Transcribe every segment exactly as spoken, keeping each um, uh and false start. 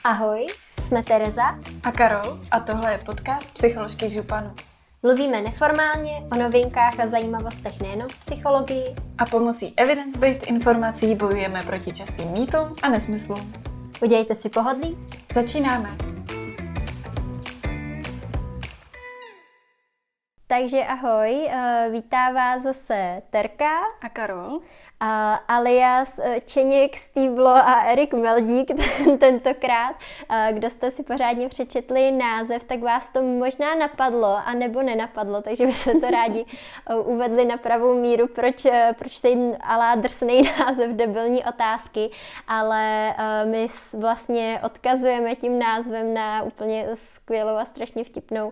Ahoj, jsme Tereza a Karol a tohle je podcast Psycholožky v županu. Mluvíme neformálně o novinkách a zajímavostech nejen v psychologii a pomocí evidence-based informací bojujeme proti častým mýtům a nesmyslům. Udělejte si pohodlí. Začínáme. Takže ahoj, vítá vás zase Terka a Karol. Uh, alias Čeněk, Stýblo a Erik Meldík tentokrát. Uh, kdo jste si pořádně přečetli název, tak vás to možná napadlo, anebo nenapadlo, takže bychom to rádi uh, uvedli na pravou míru, proč, proč ten alá drsnej název Debilní otázky, ale uh, my vlastně odkazujeme tím názvem na úplně skvělou a strašně vtipnou uh,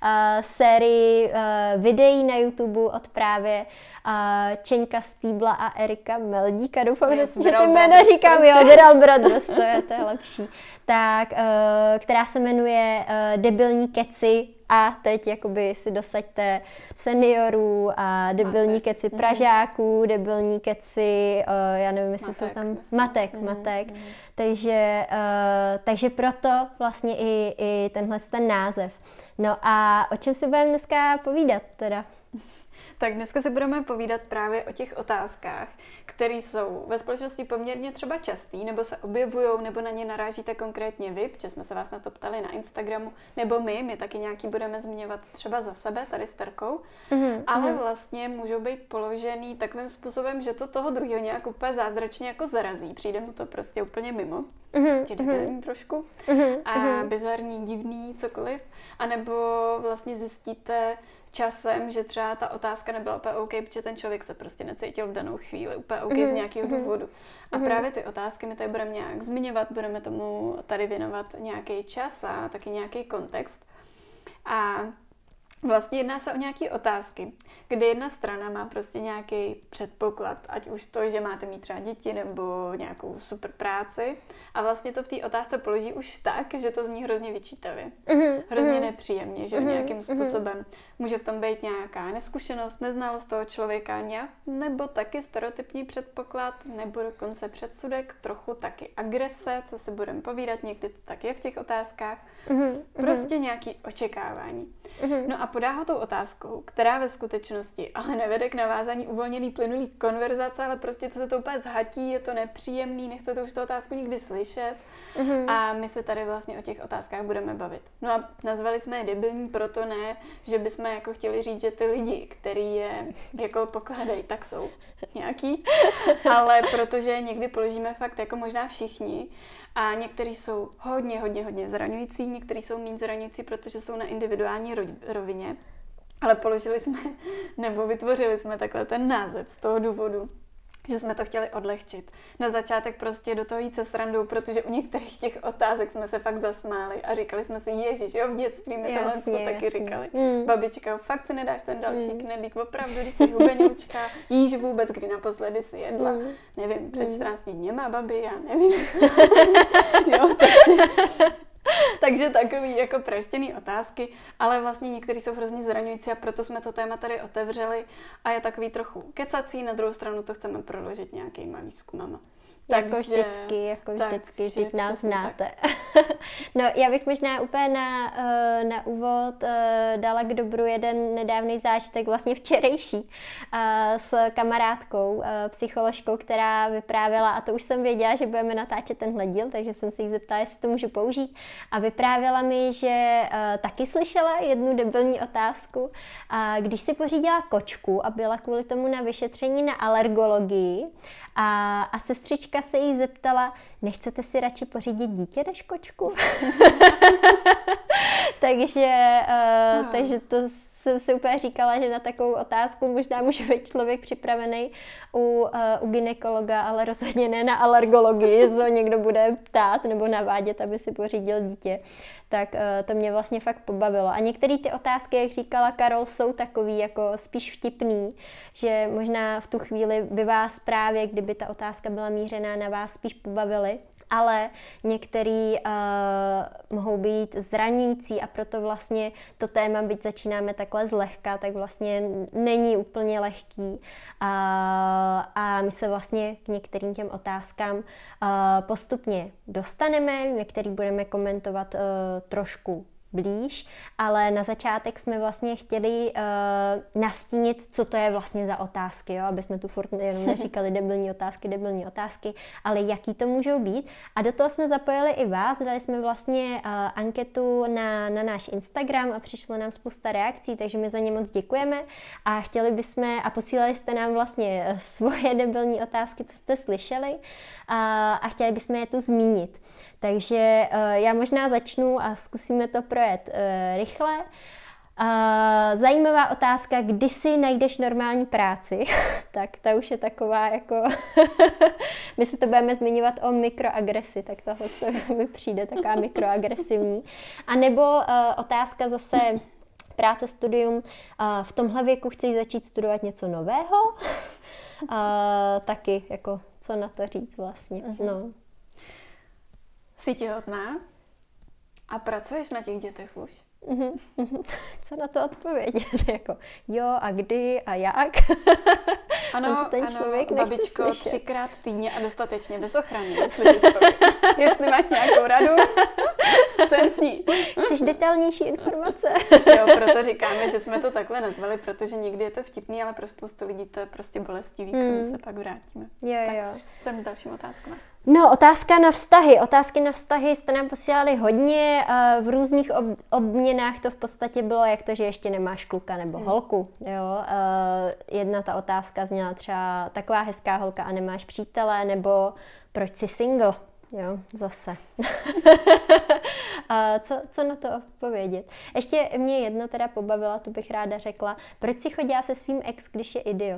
sérii uh, videí na YouTube od právě uh, Čeňka, Stýbla a Erika Meldíka. Doufám, že, že ty jména říkám, prostě. Jo, Viral Brothers, to je, to je lepší. Tak, uh, která se jmenuje uh, Debilní keci a teď jakoby si dosaďte seniorů a debilní matek. Keci pražáků, debilní keci, uh, já nevím, jestli matek, jsou tam myslím. matek, mm, matek. Mm. Takže, uh, takže proto vlastně i, i tenhle ten název. No a o čem si budeme dneska povídat teda? Tak dneska si budeme povídat právě o těch otázkách, které jsou ve společnosti poměrně třeba častý, nebo se objevujou, nebo na ně narážíte konkrétně vy, protože jsme se vás na to ptali na Instagramu, nebo my, my taky nějaký budeme zmiňovat třeba za sebe, tady s Terkou, mm-hmm. ale vlastně můžou být položený takovým způsobem, že to toho druhého nějak úplně zázračně jako zarazí, přijde mu to prostě úplně mimo. Mm-hmm, prostě debilní mm-hmm. trošku mm-hmm, a mm-hmm. bizarní, divný, cokoliv, anebo vlastně zjistíte časem, že třeba ta otázka nebyla úplně OK, protože ten člověk se prostě necítil v danou chvíli úplně OK mm-hmm. z nějakého mm-hmm. důvodu. A mm-hmm. právě ty otázky my tady budeme nějak zmiňovat, budeme tomu tady věnovat nějaký čas a taky nějaký kontext. A vlastně jedná se o nějaké otázky, kdy jedna strana má prostě nějaký předpoklad, ať už to, že máte mít třeba děti nebo nějakou super práci a vlastně to v té otázce položí už tak, že to zní hrozně vyčítavě. Mm-hmm. Hrozně nepříjemně, že mm-hmm. nějakým způsobem může v tom být nějaká neskušenost, neznalost toho člověka nějak, nebo taky stereotypní předpoklad, nebo dokonce předsudek, trochu taky agrese, co si budeme povídat, někdy to tak je v těch otázkách. Mm-hmm. Prostě nějaké očekávání. Mm-hmm. No a podá ho tou otázkou, která ve skutečnosti ale nevede k navázání uvolněný plynulý konverzace, ale prostě to se to úplně zhatí, je to nepříjemný, nechcete už tu otázku nikdy slyšet mm-hmm. a my se tady vlastně o těch otázkách budeme bavit. No a nazvali jsme je debilní, proto ne, že bychom jako chtěli říct, že ty lidi, který je jako pokládají, tak jsou nějaký, ale protože někdy položíme fakt jako možná všichni a některý jsou hodně, hodně, hodně zraňující, některý jsou méně zraňující, protože jsou na individuální rovině, ale položili jsme, nebo vytvořili jsme takhle ten název z toho důvodu, že jsme to chtěli odlehčit. Na začátek prostě do toho jít se srandou, protože u některých těch otázek jsme se fakt zasmáli a říkali jsme si, ježiš, jo, v dětství mi tohle to taky říkali. Mm. Babička, fakt si nedáš ten další mm. knedlík, opravdu, když jsi hubeňoučka, jíš vůbec, kdy naposledy si jedla, mm. nevím, před čtrnácti dněma, babi, já nevím. jo, takže... Takže takový jako praštěný otázky, ale vlastně některý jsou hrozně zraňující a proto jsme to téma tady otevřeli a je takový trochu kecací, na druhou stranu to chceme proložit nějakýma výzkumama. Jako takže, vždycky, jako vždycky, teď nás znáte. No, já bych možná úplně na, na úvod dala k dobru jeden nedávný zážitek, vlastně včerejší, s kamarádkou, psycholožkou, která vyprávěla, a to už jsem věděla, že budeme natáčet tenhle díl, takže jsem se jí zeptala, jestli to můžu použít. A vyprávěla mi, že taky slyšela jednu debilní otázku, když si pořídila kočku a byla kvůli tomu na vyšetření na alergologii a, a sestřička se jí zeptala, nechcete si radši pořídit dítě než kočku? takže, uh, takže to jsem si úplně říkala, že na takovou otázku možná může být člověk připravený u, uh, u gynekologa, ale rozhodně ne na alergologii, že někdo bude ptát nebo navádět, aby si pořídil dítě. Tak uh, to mě vlastně fakt pobavilo. A některé ty otázky, jak říkala Karol, jsou takový jako spíš vtipný, že možná v tu chvíli by vás právě, kdyby ta otázka byla mířená na vás, spíš pobavily. ale některý uh, mohou být zraňující a proto vlastně to téma, byť začínáme takhle zlehka, tak vlastně není úplně lehký. Uh, a my se vlastně k některým těm otázkám uh, postupně dostaneme, některý budeme komentovat uh, trošku blíž, ale na začátek jsme vlastně chtěli uh, nastínit, co to je vlastně za otázky, jo? Aby jsme tu furt jenom neříkali debilní otázky, debilní otázky, ale jaký to můžou být. A do toho jsme zapojili i vás, dali jsme vlastně uh, anketu na, na náš Instagram a přišlo nám spousta reakcí, takže my za ně moc děkujeme a chtěli bychom, a posílali jste nám vlastně svoje debilní otázky, co jste slyšeli, uh, a chtěli bychom je tu zmínit. Takže uh, já možná začnu a zkusíme to projet uh, rychle. Uh, zajímavá otázka, kdy si najdeš normální práci? Tak ta už je taková jako... My se to budeme zmiňovat o mikroagresi, tak tohle to mi přijde taková mikroagresivní. A nebo uh, otázka zase práce, studium. Uh, v tomhle věku chceš začít studovat něco nového? Uh, taky, jako co na to říct vlastně. Uh-huh. No. Jsi těhotná a pracuješ na těch dětech už? Mm-hmm. Co na to odpovědět? Jako, jo, a kdy a jak? Ano, ten ano, člověk babičko, třikrát týdně a dostatečně bez ochrany. Jestli, jestli máš nějakou radu, jsem s ní. Chceš detailnější informace? Jo, proto říkáme, že jsme to takhle nazvali, protože někdy je to vtipný, ale pro spoustu lidí to je prostě bolestivý, k tomu se pak vrátíme. Jo, tak jo. jsem s dalším otázkou. No, otázka na vztahy. Otázky na vztahy jste nám posílali hodně. V různých ob- obměnách to v podstatě bylo, jak to, že ještě nemáš kluka nebo hmm. holku. Jo? Jedna ta otázka zněla třeba taková hezká holka a nemáš přítele, nebo proč jsi single? Jo, zase. A co, co na to odpovědět? Ještě mě jedno teda pobavila, tu bych ráda řekla. Proč si chodila se svým ex, když je idiot?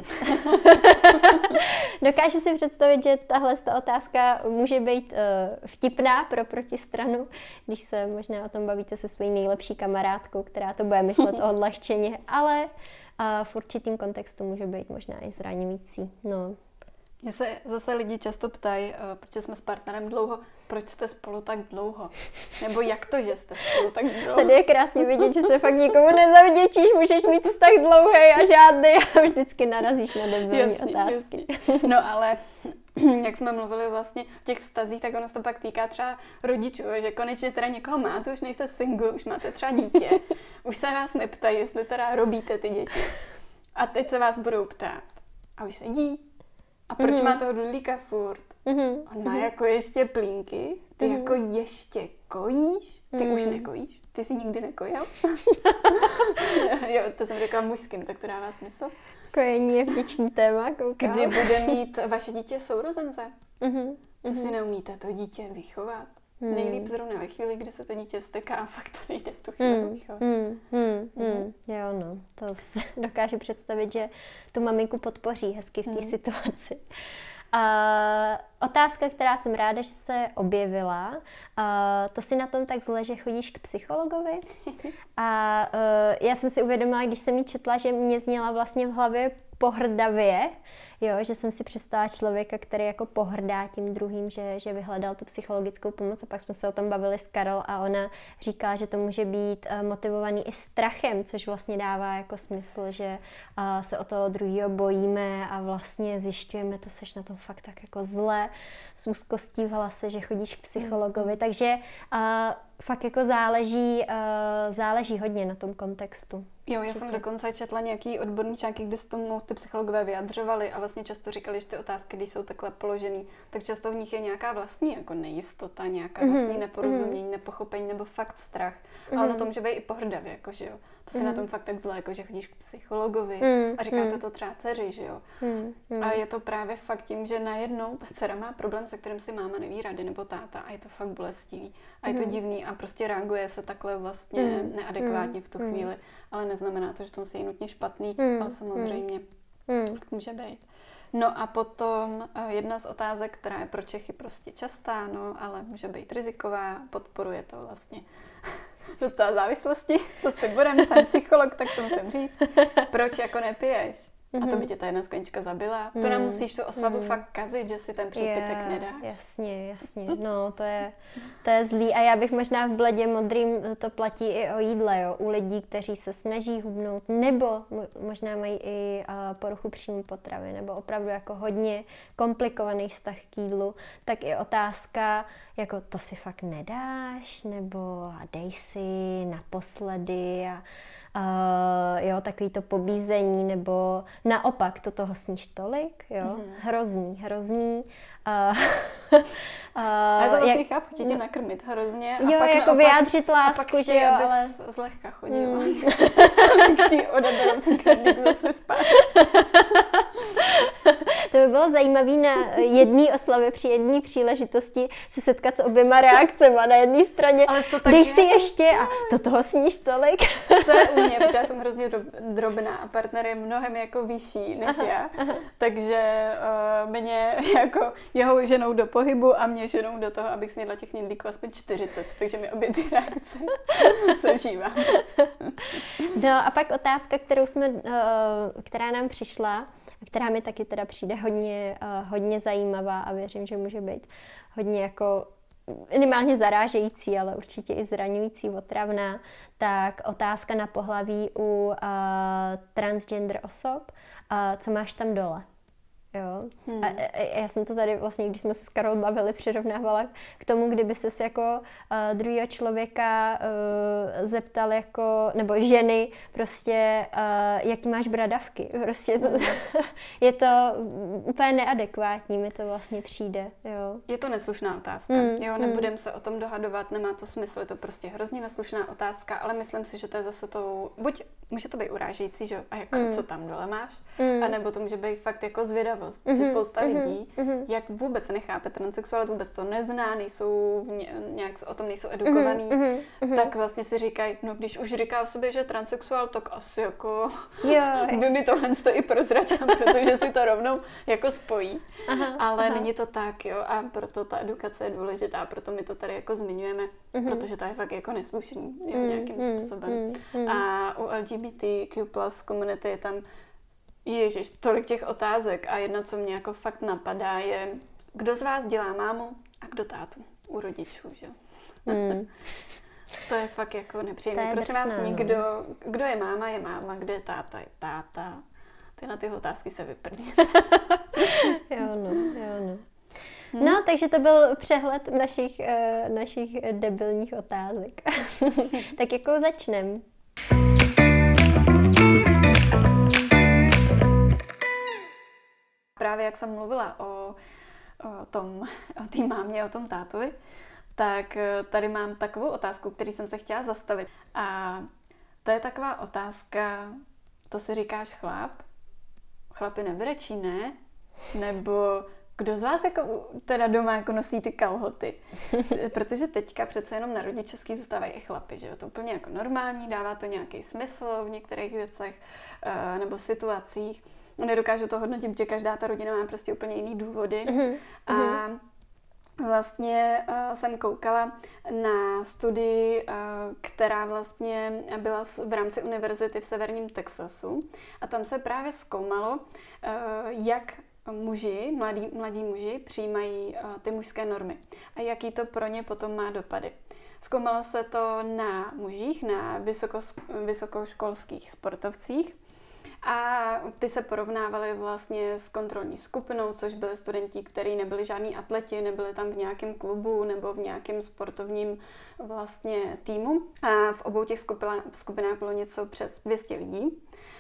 Dokážu si představit, že tahle ta otázka může být uh, vtipná pro protistranu, když se možná o tom bavíte se svojí nejlepší kamarádkou, která to bude myslet odlehčeně, ale uh, v určitým kontextu může být možná i zraňující. No. Mě se zase lidi často ptají, protože jsme s partnerem dlouho, proč jste spolu tak dlouho? Nebo jak to, že jste spolu tak dlouho? Tady je krásně vidět, že se fakt nikomu nezavděčíš, můžeš mít vztah dlouhý a žádný a vždycky narazíš na debilní otázky. Jasný. No ale jak jsme mluvili vlastně o těch vztazích, tak ono se to pak týká třeba rodičů, že konečně teda někoho máte, už nejste single, už máte třeba dítě, už se vás neptají, jestli teda robíte ty děti. A teď se vás budou ptát. A už sedí. A proč mm-hmm. má toho dudlíka furt? Mm-hmm. On má mm-hmm. jako ještě plínky, ty mm-hmm. jako ještě kojíš, ty mm-hmm. už nekojíš, ty jsi nikdy nekojil. Jo, to jsem řekla mužským, tak to dává smysl. Kojení je vděčný téma, koukám. Kdy bude mít vaše dítě sourozence? Mm-hmm. To si mm-hmm. neumíte to dítě vychovat. Hmm. Nejlíp zrovna ve chvíli, kdy se to dítě steká a fakt to nejde v tu chvíli hmm. vychovat. Hmm. Hmm. Hmm. Jo, no, to si dokážu představit, že tu maminku podpoří hezky v té hmm. situaci. Uh, otázka, která jsem ráda, že se objevila, uh, to si na tom tak zle, že chodíš k psychologovi. A uh, já jsem si uvědomila, když jsem ji četla, že mě zněla vlastně v hlavě pohrdavě, jo, že jsem si představila člověka, který jako pohrdá tím druhým, že, že vyhledal tu psychologickou pomoc a pak jsme se o tom bavili s Karol a ona říká, že to může být uh, motivovaný i strachem, což vlastně dává jako smysl, že uh, se o toho druhého bojíme a vlastně zjišťujeme, to seš na tom fakt tak jako zle, s úzkostí v hlase, že chodíš k psychologovi, mm. takže uh, fakt jako záleží, uh, záleží hodně na tom kontextu. Jo, já jsem dokonce četla nějaký odborný články, kde se tomu ty psychologové vyjadřovali a vlastně často říkali, že ty otázky, když jsou takhle položený, tak často v nich je nějaká vlastní jako nejistota, nějaká mm-hmm. vlastní neporozumění, mm-hmm. nepochopení nebo fakt strach. Mm-hmm. A ono to může být i pohrdavě, jako, že jo. To si mm-hmm. na tom fakt tak zle, jako, že chodíš k psychologovi mm-hmm. a říkáte to třeba dceři, že jo. Mm-hmm. A je to právě fakt tím, že najednou ta dcera má problém, se kterým si máma neví rady, nebo táta a je to fakt bolestivý. A je to mm-hmm. divný a prostě reaguje se takhle vlastně mm-hmm. neadekvátně v tu mm-hmm. chvíli, ale neznamená to, že to musí nutně špatný, mm. ale samozřejmě mm. tak může být. No a potom jedna z otázek, která je pro Čechy prostě častá, no, ale může být riziková, podporuje to vlastně docela závislosti, co si budem, jsem psycholog, tak to musím říct. Proč jako nepiješ? a to by tě ta jedna sklenička zabila. Mm. To nám musíš tu oslavu mm. fakt kazit, že si ten přípitek yeah, nedáš. Jasně, jasně. No, to je, to je zlý. A já bych možná v Bledě modrým, to platí i o jídle, jo. U lidí, kteří se snaží hubnout, nebo možná mají i uh, poruchu příjmu potravy, nebo opravdu jako hodně komplikovaný vztah k jídlu, tak i otázka, jako to si fakt nedáš, nebo dej si naposledy a Uh, jo, takový to pobízení, nebo naopak, to toho sníš tolik, jo, mm. hrozný, hrozný. Uh, uh, já to vlastně jak, chápu, chtějí tě nakrmit hrozně. A jo, pak jako naopak, vyjádřit lásku, že jo, ale... zlehka chodí, mm. tak ti odeberou ten krmík zase spát. To by bylo zajímavé na jedné oslavě při jedné příležitosti se setkat s oběma reakcemi. Na jedné straně, dej si ještě a do toho sníš tolik. To je u mě, protože já jsem hrozně drobná a partner je mnohem jako vyšší než aha, já. Aha. Takže uh, mě jako jeho ženou do pohybu a mě ženou do toho, abych snědla těch knedlíků aspoň čtyřicet. Takže mi obě ty reakce zažívám. No a pak otázka, kterou jsme, uh, která nám přišla, která mi taky teda přijde hodně, uh, hodně zajímavá a věřím, že může být hodně jako minimálně zarážející, ale určitě i zraňující, otravná, tak otázka na pohlaví u uh, transgender osob, uh, co máš tam dole. Jo. Hmm. A, a já jsem to tady vlastně, když jsme se s Karol bavili, přirovnávala k tomu, kdyby ses jako uh, druhého člověka uh, zeptal jako, nebo ženy, prostě, uh, jaký máš bradavky. Prostě to, hmm. je to úplně neadekvátní, mi to vlastně přijde. Jo. Je to neslušná otázka. Hmm. Jo, nebudem hmm. se o tom dohadovat, nemá to smysl, je to prostě hrozně neslušná otázka, ale myslím si, že to je zase tou, buď může to být urážející, že a jako, hmm. co tam dole máš, hmm. anebo to může být fakt jako zvědavost. Mm-hmm, že spousta mm-hmm, lidí, mm-hmm. jak vůbec nechápe transsexualitu, vůbec to nezná, nejsou nějak o tom nejsou edukovaný, mm-hmm, tak vlastně si říkají, no když už říká o sobě, že je transsexuál, tak asi jako jo, by mi tohle i prozradila, protože si to rovnou jako spojí. Aha, ale aha. není to tak, jo, a proto ta edukace je důležitá, proto my to tady jako zmiňujeme, mm-hmm. protože to je fakt jako neslušný, jo, nějakým mm-hmm, způsobem. Mm-hmm. A u L G B T Q plus komunity je tam Ježiš, tolik těch otázek a jedna, co mě jako fakt napadá, je, kdo z vás dělá mámu a kdo tátu u rodičů, že? Mm. To je fakt jako nepříjemné. Prosím vás, nikdo, kdo je máma, je máma, kdo je táta, je táta. Ty na ty otázky se vyprdí. jo, no, jo, no. Hmm. No, takže to byl přehled našich, uh, našich debilních otázek. Tak jakou začnem? Právě jak jsem mluvila o, o tom, o té mámě, o tom tátovi, tak tady mám takovou otázku, který jsem se chtěla zastavit. A to je taková otázka, to si říkáš chlap? Chlapi nebrečí, ne? Nebo kdo z vás jako teda doma jako nosí ty kalhoty? Protože teďka přece jenom na rodičovský zůstávají i chlapi, že jo? To úplně jako normální, dává to nějaký smysl v některých věcech nebo situacích. Nedokážu to hodnotit, že každá ta rodina má prostě úplně jiný důvody. Mm-hmm. A vlastně uh, jsem koukala na studii, uh, která vlastně byla v rámci univerzity v severním Texasu. A tam se právě zkoumalo, uh, jak muži, mladí, mladí muži přijímají uh, ty mužské normy a jaký to pro ně potom má dopady. Zkoumalo se to na mužích, na vysokos, vysokoškolských sportovcích. A ty se porovnávaly vlastně s kontrolní skupinou, což byli studenti, kteří nebyli žádní atleti, nebyli tam v nějakém klubu nebo v nějakém sportovním vlastně týmu. A v obou těch skupinách bylo něco přes dvě stě lidí.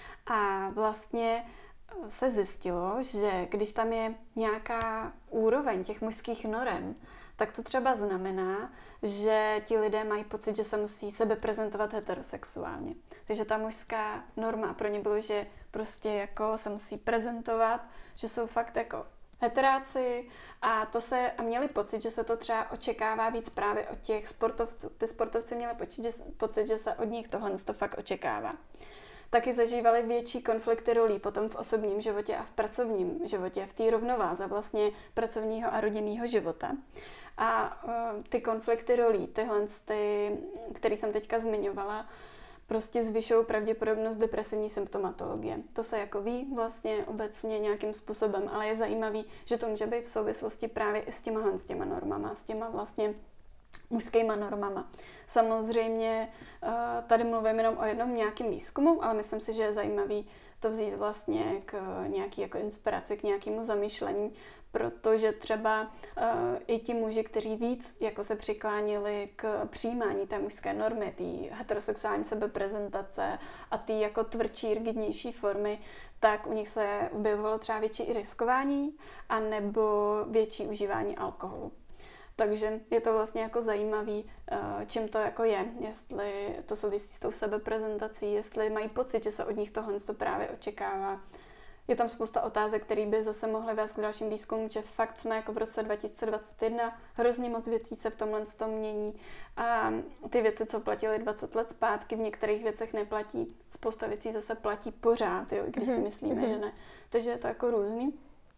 A vlastně se zjistilo, že když tam je nějaká úroveň těch mužských norem, tak to třeba znamená, že ti lidé mají pocit, že se musí sebe prezentovat heterosexuálně. Takže ta mužská norma pro ně bylo, že prostě jako se musí prezentovat, že jsou fakt jako heteráci a to se a měli pocit, že se to třeba očekává víc právě od těch sportovců. Ty sportovci měli pocit, že, pocit, že se od nich tohle to fakt očekává. Taky zažívali větší konflikty rolí potom v osobním životě a v pracovním životě, v té rovnováze vlastně pracovního a rodinného života. A uh, ty konflikty rolí, tyhle, ty, který jsem teďka zmiňovala, prostě zvyšují pravděpodobnost depresivní symptomatologie. To se jako ví vlastně obecně nějakým způsobem, ale je zajímavý, že to může být v souvislosti právě i s těma, s těma normama, s těma vlastně mužskýma normama. Samozřejmě tady mluvím jenom o jednom nějakém výzkumu, ale myslím si, že je zajímavý to vzít vlastně k nějaký jako inspiraci, k nějakému zamýšlení, protože třeba uh, i ti muži, kteří víc jako se přiklánili k přijímání té mužské normy, té heterosexuální sebeprezentace a té jako tvrdší, rigidnější formy, tak u nich se objevovalo třeba větší i riskování anebo větší užívání alkoholu. Takže je to vlastně jako zajímavý, čím to jako je, jestli to souvisí s tou sebeprezentací, jestli mají pocit, že se od nich tohle právě očekává. Je tam spousta otázek, které by zase mohly vést k dalším výzkumům, že fakt jsme jako v roce dva tisíce dvacet jedna, hrozně moc věcí se v tomhle tom mění a ty věci, co platily dvacet let zpátky, v některých věcech neplatí. Spousta věcí zase platí pořád, jo, i když si myslíme, mm-hmm. že ne. Takže je to jako různý.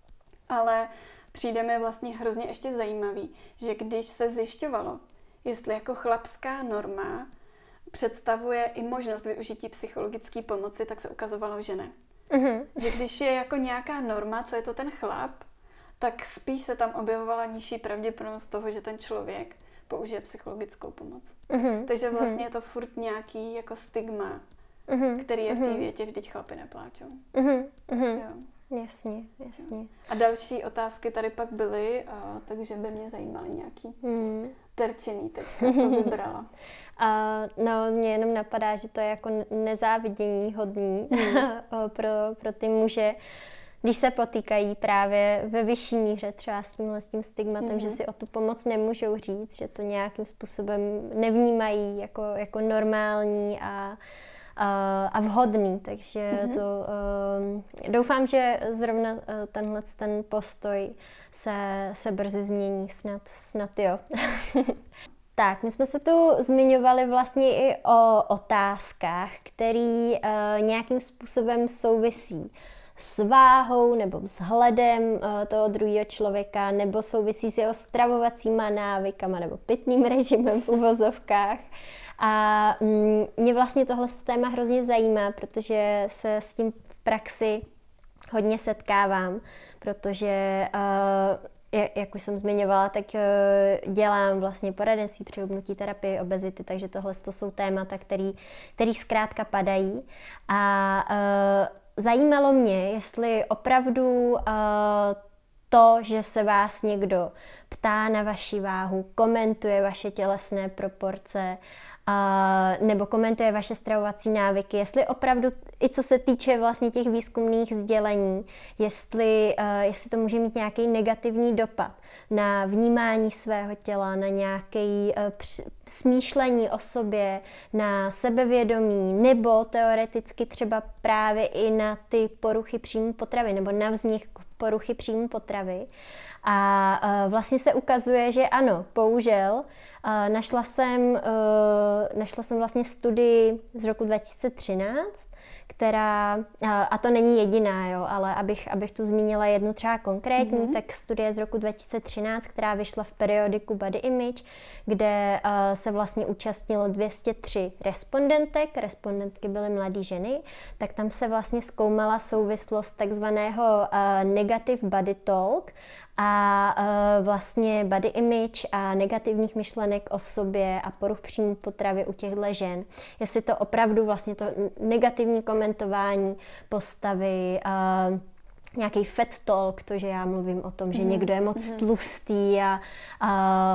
Ale přijde mi vlastně hrozně ještě zajímavý, že když se zjišťovalo, jestli jako chlapská norma představuje i možnost využití psychologické pomoci, tak se ukazovalo, že ne. Mm-hmm. Že když je jako nějaká norma, co je to ten chlap, tak spíš se tam objevovala nižší pravděpodobnost toho, že ten člověk použije psychologickou pomoc. Mm-hmm. Takže vlastně mm-hmm. je to furt nějaký jako stigma, mm-hmm. který je v té větě, vždyť chlapi nepláčou. Mm-hmm. Jo. Jasně, jasně. A další otázky tady pak byly, a, takže by mě zajímaly nějaký mm. terčený teďka, co vybrala. Uh, no, mě jenom napadá, že to je jako nezávidění hodný mm. pro, pro ty muže, když se potýkají právě ve vyšší míře třeba s tímhle s tím stigmatem, mm. že si o tu pomoc nemůžou říct, že to nějakým způsobem nevnímají jako, jako normální a a vhodný, takže mm-hmm. to uh, doufám, že zrovna uh, tenhle ten postoj se, se brzy změní, snad, snad jo. Tak, my jsme se tu zmiňovali vlastně i o otázkách, které uh, nějakým způsobem souvisí s váhou nebo vzhledem uh, toho druhého člověka, nebo souvisí s jeho stravovacíma návykama nebo pitným režimem v uvozovkách. A mě vlastně tohle téma hrozně zajímá, protože se s tím v praxi hodně setkávám, protože, jak už jsem zmiňovala, tak dělám vlastně poradenství při hubnutí, terapii obezity, takže tohle to jsou témata, který, který zkrátka padají. A zajímalo mě, jestli opravdu to, že se vás někdo ptá na vaši váhu, komentuje vaše tělesné proporce, Uh, nebo komentuje vaše stravovací návyky, jestli opravdu, i co se týče vlastně těch výzkumných sdělení, jestli, uh, jestli to může mít nějaký negativní dopad na vnímání svého těla, na nějaké uh, při- smýšlení o sobě, na sebevědomí, nebo teoreticky třeba právě i na ty poruchy příjmu potravy, nebo na vznik poruchy příjmu potravy. A uh, vlastně se ukazuje, že ano, bohužel, uh, našla jsem, uh, našla jsem vlastně studii z roku dva tisíce třináct, která, uh, a to není jediná, jo, ale abych, abych tu zmínila jednu třeba konkrétní, mm-hmm. tak studie z roku dva tisíce třináct, která vyšla v periodiku Body Image, kde uh, se vlastně účastnilo dvě stě tři respondentek, respondentky byly mladé ženy, tak tam se vlastně zkoumala souvislost takzvaného uh, negative body talk a uh, vlastně body image a negativních myšlenek o sobě a poruch příjmu potravy u těchto žen. Jestli to opravdu vlastně to negativní komentování postavy, uh, nějaký fat talk, to, že já mluvím o tom, že mm. někdo je moc mm. tlustý a, a,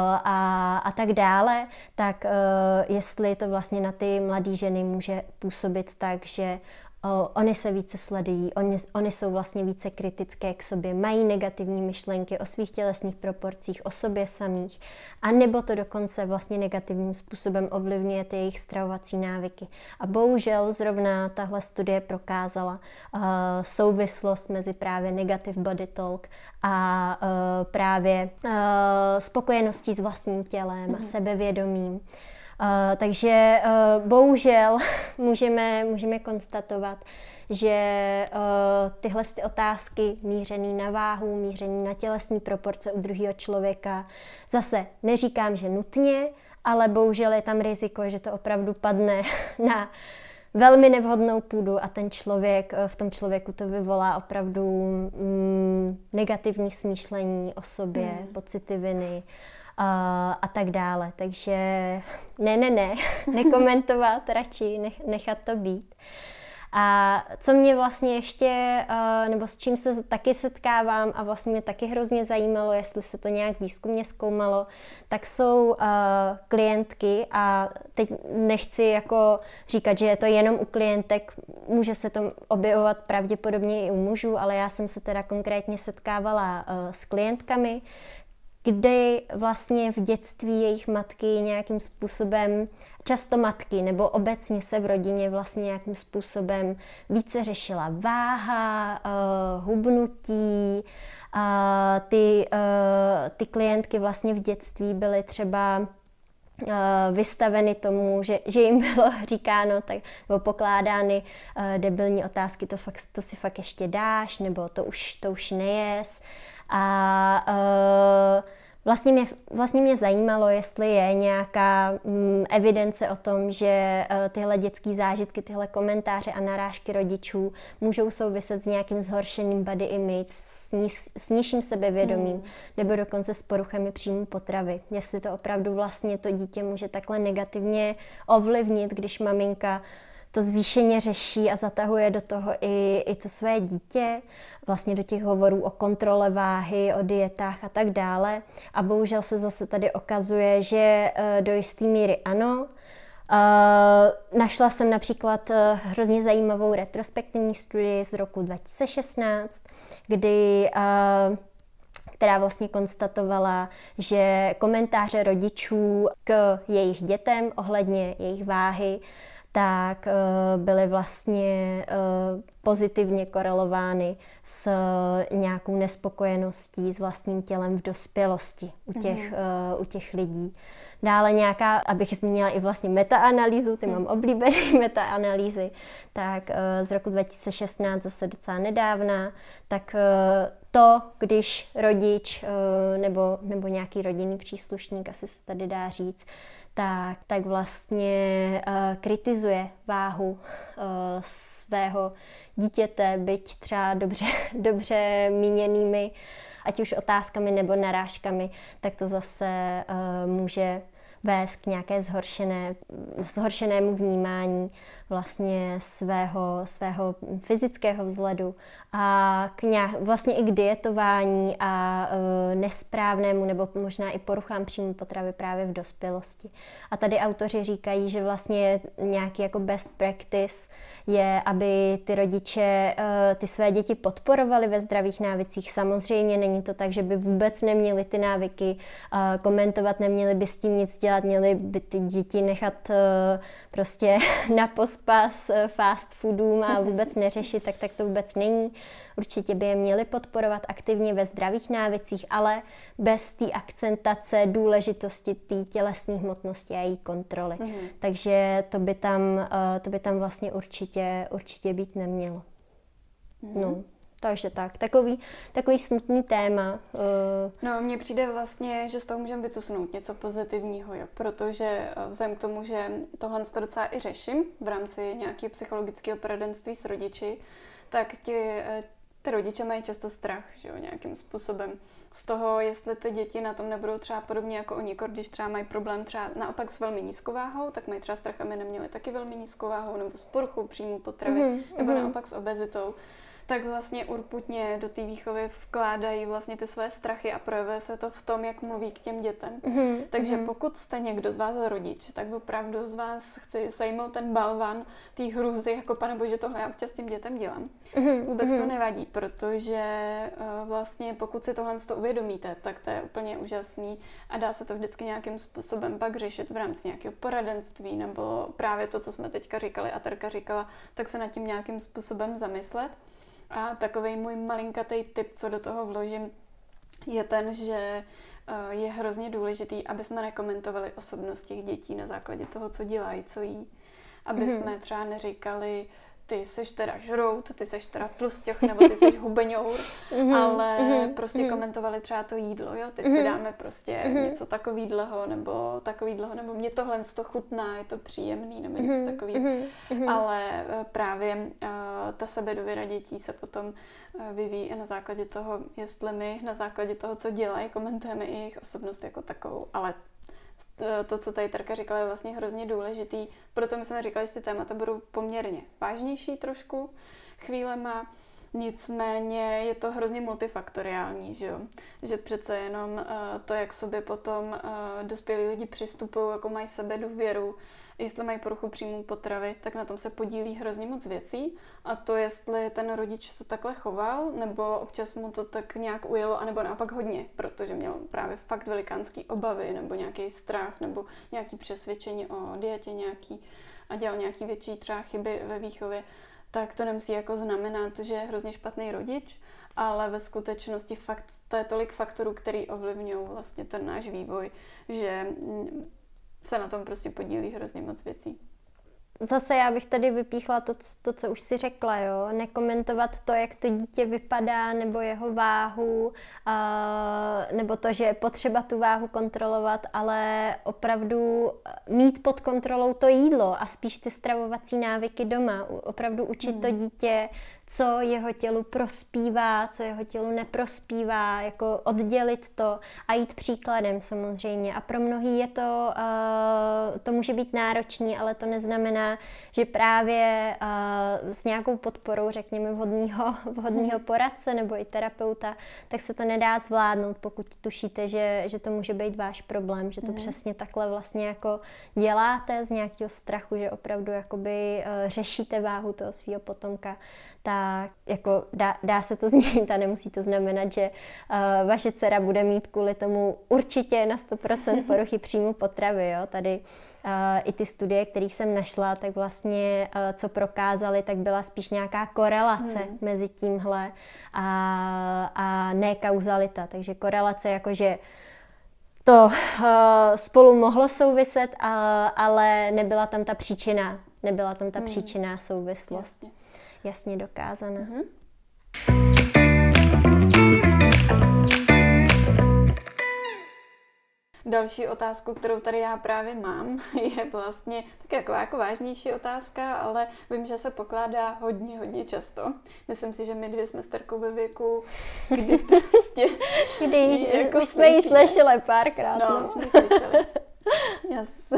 a, a tak dále, tak uh, jestli to vlastně na ty mladé ženy může působit tak, že O, oni se více sledují, oni, oni jsou vlastně více kritické k sobě, mají negativní myšlenky o svých tělesných proporcích, o sobě samých, a nebo to dokonce vlastně negativním způsobem ovlivňuje ty jejich stravovací návyky. A bohužel zrovna tahle studie prokázala uh, souvislost mezi právě negative body talk a uh, právě uh, spokojeností s vlastním tělem mm. a sebevědomím. Uh, takže uh, bohužel můžeme, můžeme konstatovat, že uh, tyhle ty otázky mířený na váhu, mířený na tělesné proporce u druhého člověka, zase neříkám, že nutně, ale bohužel je tam riziko, že to opravdu padne na velmi nevhodnou půdu a ten člověk, v tom člověku to vyvolá opravdu mm, negativní smýšlení o sobě, mm. pocity viny a, a tak dále. Takže ne, ne, ne, nekomentovat, radši nech, nechat to být. A co mě vlastně ještě, nebo s čím se taky setkávám a vlastně mě taky hrozně zajímalo, jestli se to nějak výzkumně zkoumalo, tak jsou klientky a teď nechci jako říkat, že je to jenom u klientek, může se to objevovat pravděpodobně i u mužů, ale já jsem se teda konkrétně setkávala s klientkami, kdy vlastně v dětství jejich matky nějakým způsobem, často matky nebo obecně se v rodině vlastně nějakým způsobem více řešila váha, uh, hubnutí. Uh, ty, uh, ty klientky vlastně v dětství byly třeba uh, vystaveny tomu, že, že jim bylo říkáno, tak, nebo pokládány uh, debilní otázky, to, fakt, to si fakt ještě dáš, nebo to už, to už nejes. A uh, Vlastně mě, vlastně mě zajímalo, jestli je nějaká mm, evidence o tom, že uh, tyhle dětské zážitky, tyhle komentáře a narážky rodičů můžou souviset s nějakým zhoršeným body image, s, níž, s nižším sebevědomím, mm. nebo dokonce s poruchami příjmu potravy. Jestli to opravdu vlastně to dítě může takhle negativně ovlivnit, když maminka to zvýšeně řeší a zatahuje do toho i, i to své dítě, vlastně do těch hovorů o kontrole váhy, o dietách a tak dále. A bohužel se zase tady okazuje, že do jisté míry ano. Uh, našla jsem například uh, hrozně zajímavou retrospektivní studii z roku dva tisíce šestnáct, kdy uh, která vlastně konstatovala, že komentáře rodičů k jejich dětem ohledně jejich váhy tak uh, byly vlastně uh, pozitivně korelovány s uh, nějakou nespokojeností s vlastním tělem v dospělosti u těch, mm. uh, u těch lidí. Dále nějaká, abych zmínila i vlastně metaanalýzu, ty mm. mám oblíbené metaanalýzy, tak uh, z roku dva tisíce šestnáct, zase docela nedávná, tak uh, to, když rodič uh, nebo, nebo nějaký rodinný příslušník, asi se tady dá říct, tak, tak vlastně uh, kritizuje váhu uh, svého dítěte, byť třeba dobře, dobře míněnými, ať už otázkami nebo narážkami, tak to zase uh, může vést k nějaké zhoršené, zhoršenému vnímání vlastně svého, svého fyzického vzhledu a k nějak, vlastně i k dietování a e, nesprávnému nebo možná i poruchám příjmu potravy právě v dospělosti. A tady autoři říkají, že vlastně nějaký jako best practice je, aby ty rodiče e, ty své děti podporovali ve zdravých návycích. Samozřejmě není to tak, že by vůbec neměli ty návyky e, komentovat, neměli by s tím nic dělat, měli by ty děti nechat e, prostě na pospas fast foodům a vůbec neřešit, tak, tak to vůbec není. Určitě by je měli podporovat aktivně ve zdravých návycích, ale bez té akcentace důležitosti té tělesné hmotnosti a její kontroly. Mm. Takže to by tam, to by tam vlastně určitě, určitě být nemělo. Mm. No. Takže tak, takový, takový smutný téma. No, mně přijde vlastně, že z toho můžeme vycusnout něco pozitivního, jo? Protože vzhledem k tomu, že tohle to docela i řeším v rámci nějakého psychologického poradenství s rodiči, tak ti, ty rodiče mají často strach, že jo, nějakým způsobem z toho, jestli ty děti na tom nebudou třeba podobně jako oni, když třeba mají problém třeba naopak s velmi nízkou váhou, tak mají třeba strach, aby neměli taky velmi nízkou váhou, nebo s poruchou příjmu potravy, mm-hmm. nebo naopak s obezitou. Tak vlastně urputně do té výchovy vkládají vlastně ty své strachy a projevuje se to v tom, jak mluví k těm dětem. Mm-hmm. Takže pokud jste někdo z vás rodič, tak opravdu z vás chci sejmout ten balvan té hrůzy, jako pane bože, tohle já občas těm dětem dělám. Mm-hmm. Vůbec mm-hmm. to nevadí, protože uh, vlastně pokud si tohle to uvědomíte, tak to je úplně úžasný a dá se to vždycky nějakým způsobem pak řešit v rámci nějakého poradenství nebo právě to, co jsme teďka říkali a Terka říkala, tak se nad tím nějakým způsobem zamyslet. A takovej můj malinkatej tip, co do toho vložím, je ten, že je hrozně důležitý, aby jsme nekomentovali osobnost těch dětí na základě toho, co dělají, co jí. Aby mm-hmm. jsme třeba neříkali, ty seš teda žrout, ty seš teda tlusťoch, nebo ty seš hubeňour, mm-hmm. ale mm-hmm. prostě mm-hmm. komentovali třeba to jídlo, jo, teď mm-hmm. si dáme prostě mm-hmm. něco takovýhleho, nebo takovýhleho, nebo mě tohle to chutná, je to příjemný, nebo mm-hmm. něco takového. Mm-hmm. Ale právě uh, ta sebedověra dětí se potom uh, vyvíjí i na základě toho, jestli my na základě toho, co dělají, komentujeme i jejich osobnost jako takovou, ale to, co tady Terka říkala, je vlastně hrozně důležitý. Proto my jsme říkali, že ty témata budou poměrně vážnější trošku chvílema, nicméně je to hrozně multifaktoriální, že jo? Že přece jenom uh, to, jak sobě potom uh, dospělí lidi přistupují, jako mají sebedůvěru, jestli mají poruchu příjmu potravy, tak na tom se podílí hrozně moc věcí. A to, jestli ten rodič se takhle choval, nebo občas mu to tak nějak ujelo, anebo naopak hodně, protože měl právě fakt velikánský obavy, nebo nějaký strach, nebo nějaký přesvědčení o dietě nějaký a dělal nějaký větší třeba chyby ve výchově, tak to nemusí jako znamenat, že je hrozně špatný rodič, ale ve skutečnosti fakt to je tolik faktorů, který ovlivňují vlastně ten náš vývoj, že se na tom prostě podílí hrozně moc věcí. Zase já bych tady vypíchla to, to, co už si řekla, jo. Nekomentovat to, jak to dítě vypadá, nebo jeho váhu, uh, nebo to, že je potřeba tu váhu kontrolovat, ale opravdu mít pod kontrolou to jídlo a spíš ty stravovací návyky doma. Opravdu učit hmm. to dítě, co jeho tělu prospívá, co jeho tělu neprospívá, jako oddělit to a jít příkladem samozřejmě. A pro mnohý je to, uh, to může být náročný, ale to neznamená, že právě uh, s nějakou podporou, řekněme, vhodného, vhodného poradce nebo i terapeuta, tak se to nedá zvládnout, pokud tušíte, že, že to může být váš problém, že to mm. přesně takhle vlastně jako děláte z nějakého strachu, že opravdu jakoby uh, řešíte váhu toho svého potomka, tak jako dá, dá se to změnit a nemusí to znamenat, že uh, vaše dcera bude mít kvůli tomu určitě na sto procent poruchy příjmu potravy. Jo? Tady uh, i ty studie, které jsem našla, tak vlastně uh, co prokázaly, tak byla spíš nějaká korelace hmm. mezi tímhle a, a ne kauzalita. Takže korelace jakože to uh, spolu mohlo souviset, uh, ale nebyla tam ta příčina, nebyla tam ta hmm. příčinná souvislost. Jasně. Jasně dokázaná. Mm-hmm. Další otázku, kterou tady já právě mám, je vlastně tak jako, jako vážnější otázka, ale vím, že se pokládá hodně, hodně často. Myslím si, že my dvě jsme s Terkou ve věku, kdy prostě... Kdy jako už jsme ji slyšeli párkrát. No, no. jsme ji slyšeli. Yes.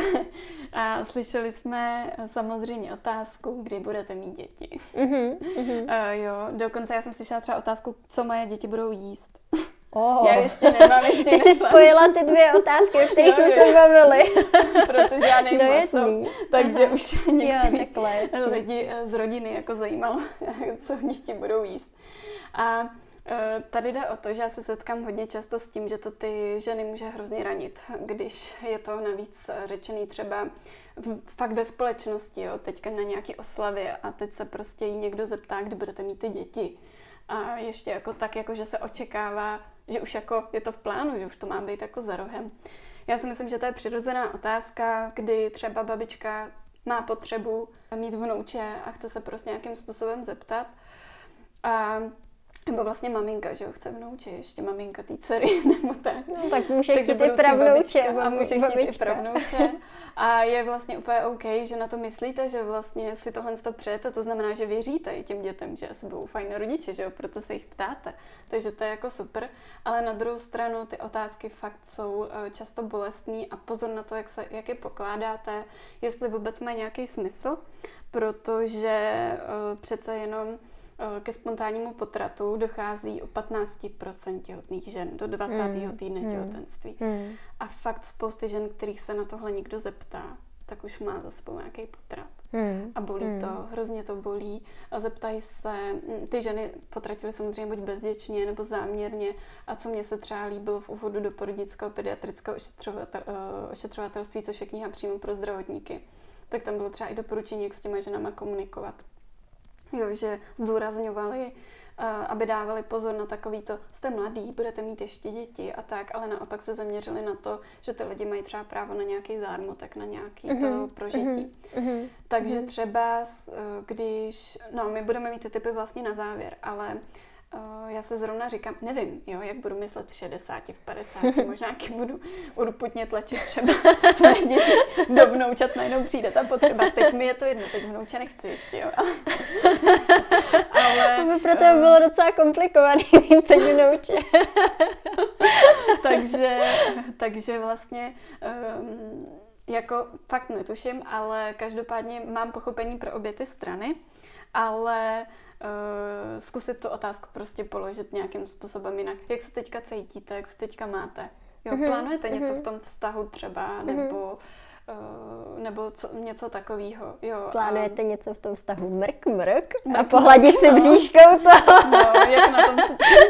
A slyšeli jsme samozřejmě otázku, kdy budete mít děti. Mm-hmm, mm-hmm. Uh, jo, dokonce já jsem slyšela třeba otázku, co moje děti budou jíst. Oh. Já ještě nemám, ještě Ty jsi spojila ty dvě otázky, o kterých jsme se bavili. Protože já nejím maso, takže Aha. už některý jo, lidi z rodiny jako zajímalo, co děti budou jíst. A tady jde o to, že já se setkám hodně často s tím, že to ty ženy může hrozně ranit, když je to navíc řečený třeba v, fakt ve společnosti, jo, teďka na nějaký oslavě a teď se prostě jí někdo zeptá, kdy budete mít ty děti. A ještě jako tak, jako že se očekává, že už jako je to v plánu, že už to má být jako za rohem. Já si myslím, že to je přirozená otázka, kdy třeba babička má potřebu mít vnouče a chce se prostě nějakým způsobem zeptat. A nebo vlastně maminka, že jo, chce vnouče, ještě maminka té dcery, nebo tak. No tak může chtít i pravnouče. A může chtít i pravnouče. A je vlastně úplně OK, že na to myslíte, že vlastně si tohle to přejete, to znamená, že věříte i těm dětem, že asi budou fajn rodiče, že jo, proto se jich ptáte. Takže to je jako super. Ale na druhou stranu ty otázky fakt jsou často bolestný a pozor na to, jak, se, jak je pokládáte, jestli vůbec má nějaký smysl, protože uh, přece jenom ke spontánnímu potratu dochází u patnáct procent těhotných žen do dvacátého Mm. týdne těhotenství. Mm. A fakt spousty žen, kterých se na tohle někdo zeptá, tak už má za sebou nějaký potrat. Mm. A bolí mm. to, hrozně to bolí. A zeptají se, ty ženy potratily samozřejmě buď bezděčně nebo záměrně. A co mě se třeba líbilo v úvodu do porodnického pediatrického ošetřovatelství, což je kniha přímo pro zdravotníky, tak tam bylo třeba i doporučení, jak s těma ženama komunikovat. Jo, že zdůrazňovali, aby dávali pozor na takový to, jste mladý, budete mít ještě děti a tak, ale naopak se zaměřili na to, že ty lidi mají třeba právo na nějaký zármutek, na nějaký mm-hmm. to prožití. Mm-hmm. Takže mm-hmm. třeba, když, no my budeme mít ty typy vlastně na závěr, ale uh, já se zrovna říkám, nevím, jo, jak budu myslet v šedesáti, v padesáti, možná jak budu urputně tlačit třeba své děti do vnoučat, najednou přijde ta potřeba. Teď mi je to jedno, teď vnouče nechci ještě, jo. Ale, to by proto uh, bylo docela komplikovaný mít teď vnouče. takže, takže vlastně um, jako fakt netuším, ale každopádně mám pochopení pro obě ty strany, ale uh, zkusit tu otázku prostě položit nějakým způsobem jinak. Jak se teďka cítíte, jak se teďka máte? Jo, mm-hmm. plánujete mm-hmm. něco v tom vztahu třeba, nebo Uh, nebo co, něco takového. Plánujete a... něco v tom vztahu mrk, mrk a pohladit si bříškou to? No, jak na tom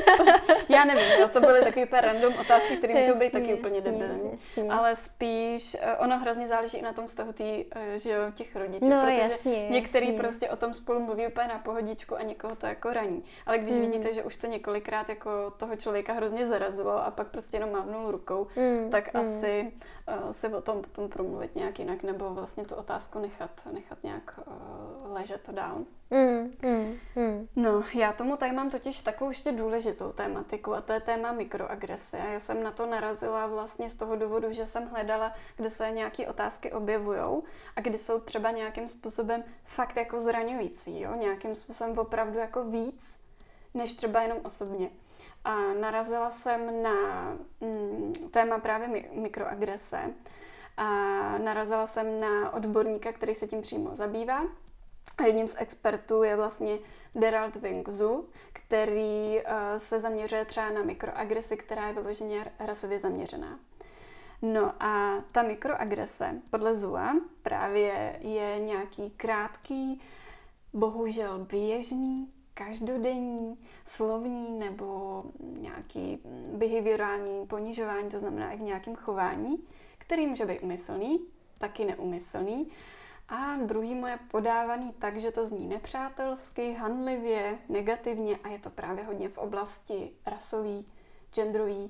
já nevím, jo, to byly takové pár random otázky, které můžou být taky úplně debilní. Ale spíš ono hrozně záleží i na tom vztahu tý, že jo, těch rodičů, no, protože jasně, některý jasně. prostě o tom spolu mluví úplně na pohodičku a někoho to jako raní. Ale když mm. vidíte, že už to několikrát jako toho člověka hrozně zarazilo a pak prostě jenom mávnul rukou, mm. tak mm. asi uh, si o tom potom promluvit nějak jinak, nebo vlastně tu otázku nechat, nechat nějak uh, ležet dál. Mm, mm, mm. No, já tomu tady mám totiž takovou ještě důležitou tématiku a to je téma mikroagresie. Já jsem na to narazila vlastně z toho důvodu, že jsem hledala, kde se nějaké otázky objevujou a kdy jsou třeba nějakým způsobem fakt jako zraňující, jo? Nějakým způsobem opravdu jako víc, než třeba jenom osobně. A narazila jsem na mm, téma právě mi- mikroagrese a narazila jsem na odborníka, který se tím přímo zabývá. A jedním z expertů je vlastně Derald Wingzu, který uh, se zaměřuje třeba na mikroagresi, která je vyloženě rasově zaměřená. No a ta mikroagrese podle Zua právě je nějaký krátký, bohužel běžný, každodenní, slovní nebo nějaký behaviorální ponižování, to znamená i v nějakém chování, který může být úmyslný, taky neúmyslný. A druhý mu je podávaný tak, že to zní nepřátelsky, hanlivě, negativně a je to právě hodně v oblasti rasový, genderový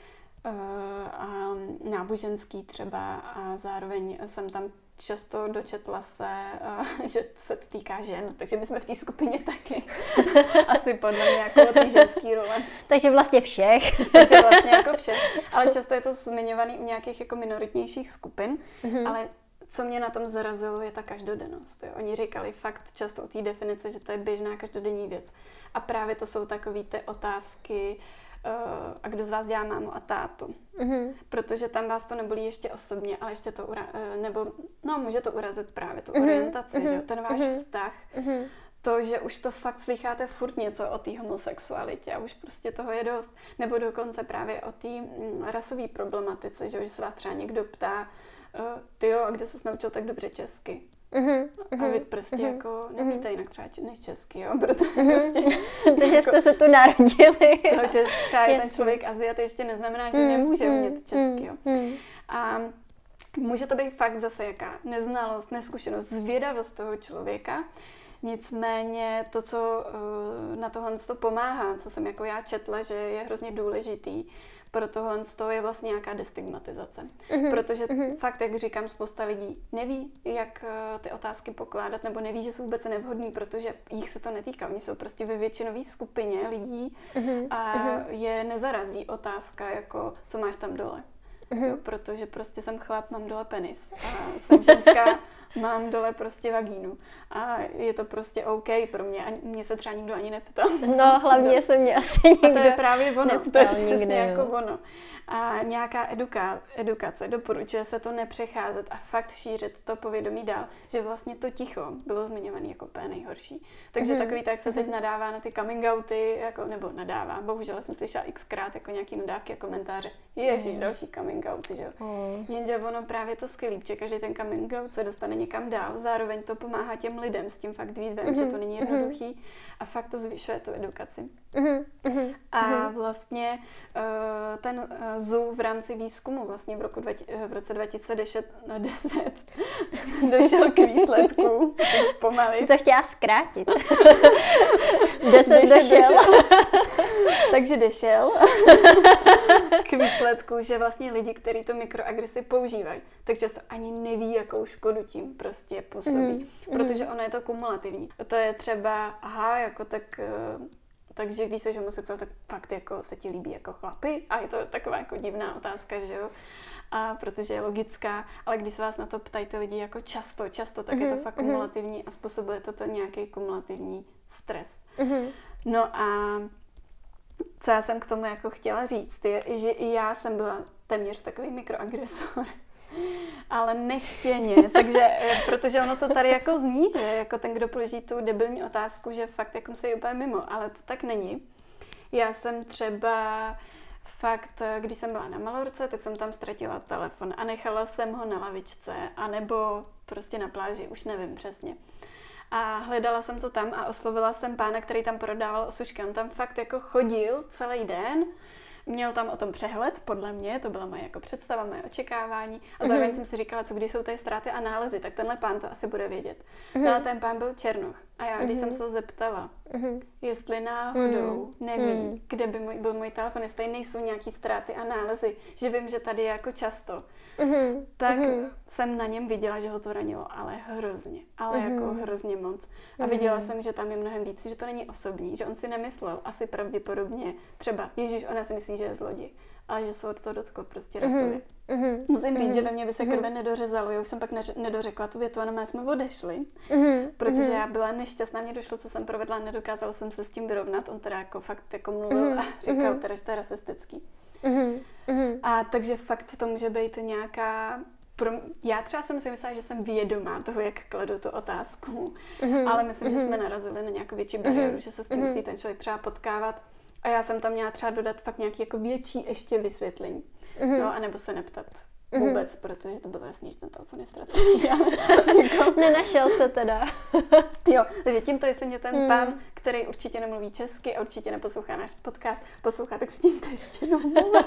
a náboženský třeba a zároveň jsem tam často dočetla se, že se to týká žen, takže my jsme v té skupině taky asi podle mě jako ty ženský role. Takže vlastně všech. Takže vlastně jako všech, ale často je to zmiňovaný u nějakých jako minoritnějších skupin, mm-hmm. ale co mě na tom zarazilo, je ta každodennost. Jo. Oni říkali fakt často u té definice, že to je běžná každodenní věc. A právě to jsou takové ty otázky, uh, a kdo z vás dělá mámu a tátu. Mm-hmm. Protože tam vás to nebolí ještě osobně, ale ještě to, ura- uh, nebo, no může to urazit právě tu mm-hmm. orientaci, mm-hmm. že ten váš mm-hmm. vztah. Mm-hmm. To, že už to fakt slycháte furt něco o té homosexualitě a už prostě toho je dost. Nebo dokonce právě o té mm, rasové problematice, že, že se vás třeba někdo ptá, Uh, tyjo, a kde ses naučil tak dobře česky? Uh-huh, uh-huh, a vy prostě uh-huh, jako nevíte uh-huh. jinak třeba než česky, jo? Protože uh-huh. prostě... Takže jako, jste se tu narodili. To, že třeba je ten člověk Aziat, ještě neznamená, že uh-huh, nemůže uh-huh, umět česky, jo? Uh-huh. A může to být fakt zase jaká neznalost, neskušenost, zvědavost toho člověka. Nicméně to, co uh, na tohle to pomáhá, co jsem jako já četla, že je hrozně důležitý, pro tohle je vlastně nějaká destigmatizace. Uh-huh. Protože uh-huh. fakt, jak říkám, spousta lidí neví, jak uh, ty otázky pokládat, nebo neví, že jsou vůbec nevhodný, protože jich se to netýká. Oni jsou prostě ve většinové skupině lidí uh-huh. a uh-huh. je nezarazí otázka, jako co máš tam dole. Uh-huh. Jo, protože prostě jsem chlap, mám dole penis. A jsem ženská, mám dole prostě vagínu. A je to prostě OK pro mě. A mě se třeba nikdo ani neptal. No, hlavně no. se mě asi nikdo A to je právě ono. To je přesně nikdo, jako ono. A nějaká eduka, edukace. Doporučuje se to nepřecházet a fakt šířit to povědomí dál, že vlastně to ticho bylo zmiňované jako úplně nejhorší. Takže mm-hmm. takový tak se mm-hmm. teď nadává na ty coming outy, jako, nebo nadává. Bohužel jsem slyšela xkrát jako nějaký nadávky a komentáře. Ježíš, mm. další coming outy, že jo. Mm. Jenže ono právě to skvělý, že každý ten coming out se dostane někam dál. Zároveň to pomáhá těm lidem s tím fakt výzvem, mm-hmm. že to není jednoduchý a fakt to zvyšuje tu edukaci. Mm-hmm. Mm-hmm. A vlastně ten Z U v rámci výzkumu vlastně v, roku dva, v roce dva tisíce deset došel k výsledku. Jsi to chtěla zkrátit. deset došel. došel. Takže došel k výsledku, že vlastně lidi, kteří to mikroagresi používají, tak často ani neví, jakou škodu tím prostě působí. Mm. Protože ono je to kumulativní. To je třeba, aha, jako tak... Takže když jsi homosexuál, tak fakt jako se ti líbí jako chlapy a je to taková jako divná otázka, že jo? A protože je logická, ale když se vás na to ptají ty lidi jako často, často, tak mm-hmm. je to fakt kumulativní a způsobuje to, to nějaký kumulativní stres. Mm-hmm. No a co já jsem k tomu jako chtěla říct, je, že i já jsem byla téměř takový mikroagresor. Ale nechtěně, takže, protože ono to tady jako zní, že jako ten, kdo položí tu debilní otázku, že fakt jako se je úplně mimo, ale to tak není. Já jsem třeba fakt, když jsem byla na Malorce, tak jsem tam ztratila telefon a nechala jsem ho na lavičce, anebo prostě na pláži, už nevím přesně. A hledala jsem to tam a oslovila jsem pána, který tam prodával osušky. On tam fakt jako chodil celý den, měl tam o tom přehled, podle mě, to byla moje jako představa, moje očekávání. A zároveň mm-hmm. jsem si říkala, co když jsou tady ztráty a nálezy, tak tenhle pán to asi bude vědět. Mm-hmm. No a ten pán byl Černoch. A já, když mm-hmm. jsem se ho zeptala, mm-hmm. jestli náhodou mm-hmm. neví, kde by můj, byl můj telefon, jestli nejsou nějaký ztráty a nálezy, že vím, že tady je jako často, mm-hmm. tak mm-hmm. jsem na něm viděla, že ho to ranilo, ale hrozně, ale mm-hmm. jako hrozně moc. A viděla mm-hmm. jsem, že tam je mnohem víc, že to není osobní, že on si nemyslel, asi pravděpodobně, třeba, Ježíš, ona si myslí, že je zloděj, ale že se od toho dotklo prostě rasově. Mm-hmm. Musím říct, mm-hmm. že ve mně by se krve mm-hmm. nedořezalo, já už jsem pak neř- nedořekla tu větu a na mé jsme odešli, mm-hmm. protože mm-hmm. já byla nešťastná, mě došlo, co jsem provedla, nedokázala jsem se s tím vyrovnat, on teda jako fakt jako mluvil mm-hmm. a říkal teda, že to je rasistický. Mm-hmm. A takže fakt to může být nějaká, pro... já třeba jsem si myslela, že jsem vědomá toho, jak kladu tu otázku, mm-hmm. ale myslím, mm-hmm. že jsme narazili na nějakou větší bariéru, mm-hmm. že se s tím mm-hmm. musí ten člověk třeba potkávat a já jsem tam měla třeba dodat fakt nějaký jako větší ještě vysvětlení. Mm-hmm. No, anebo se neptat vůbec, mm-hmm. protože to bylo jasný, že ten telefon je ztracený. Jako... Nenašel se teda. Jo, takže tímto, jestli mě ten mm. pán, který určitě nemluví česky a určitě neposlouchá náš podcast, poslouchá, tak s tímto ještě nomluvá.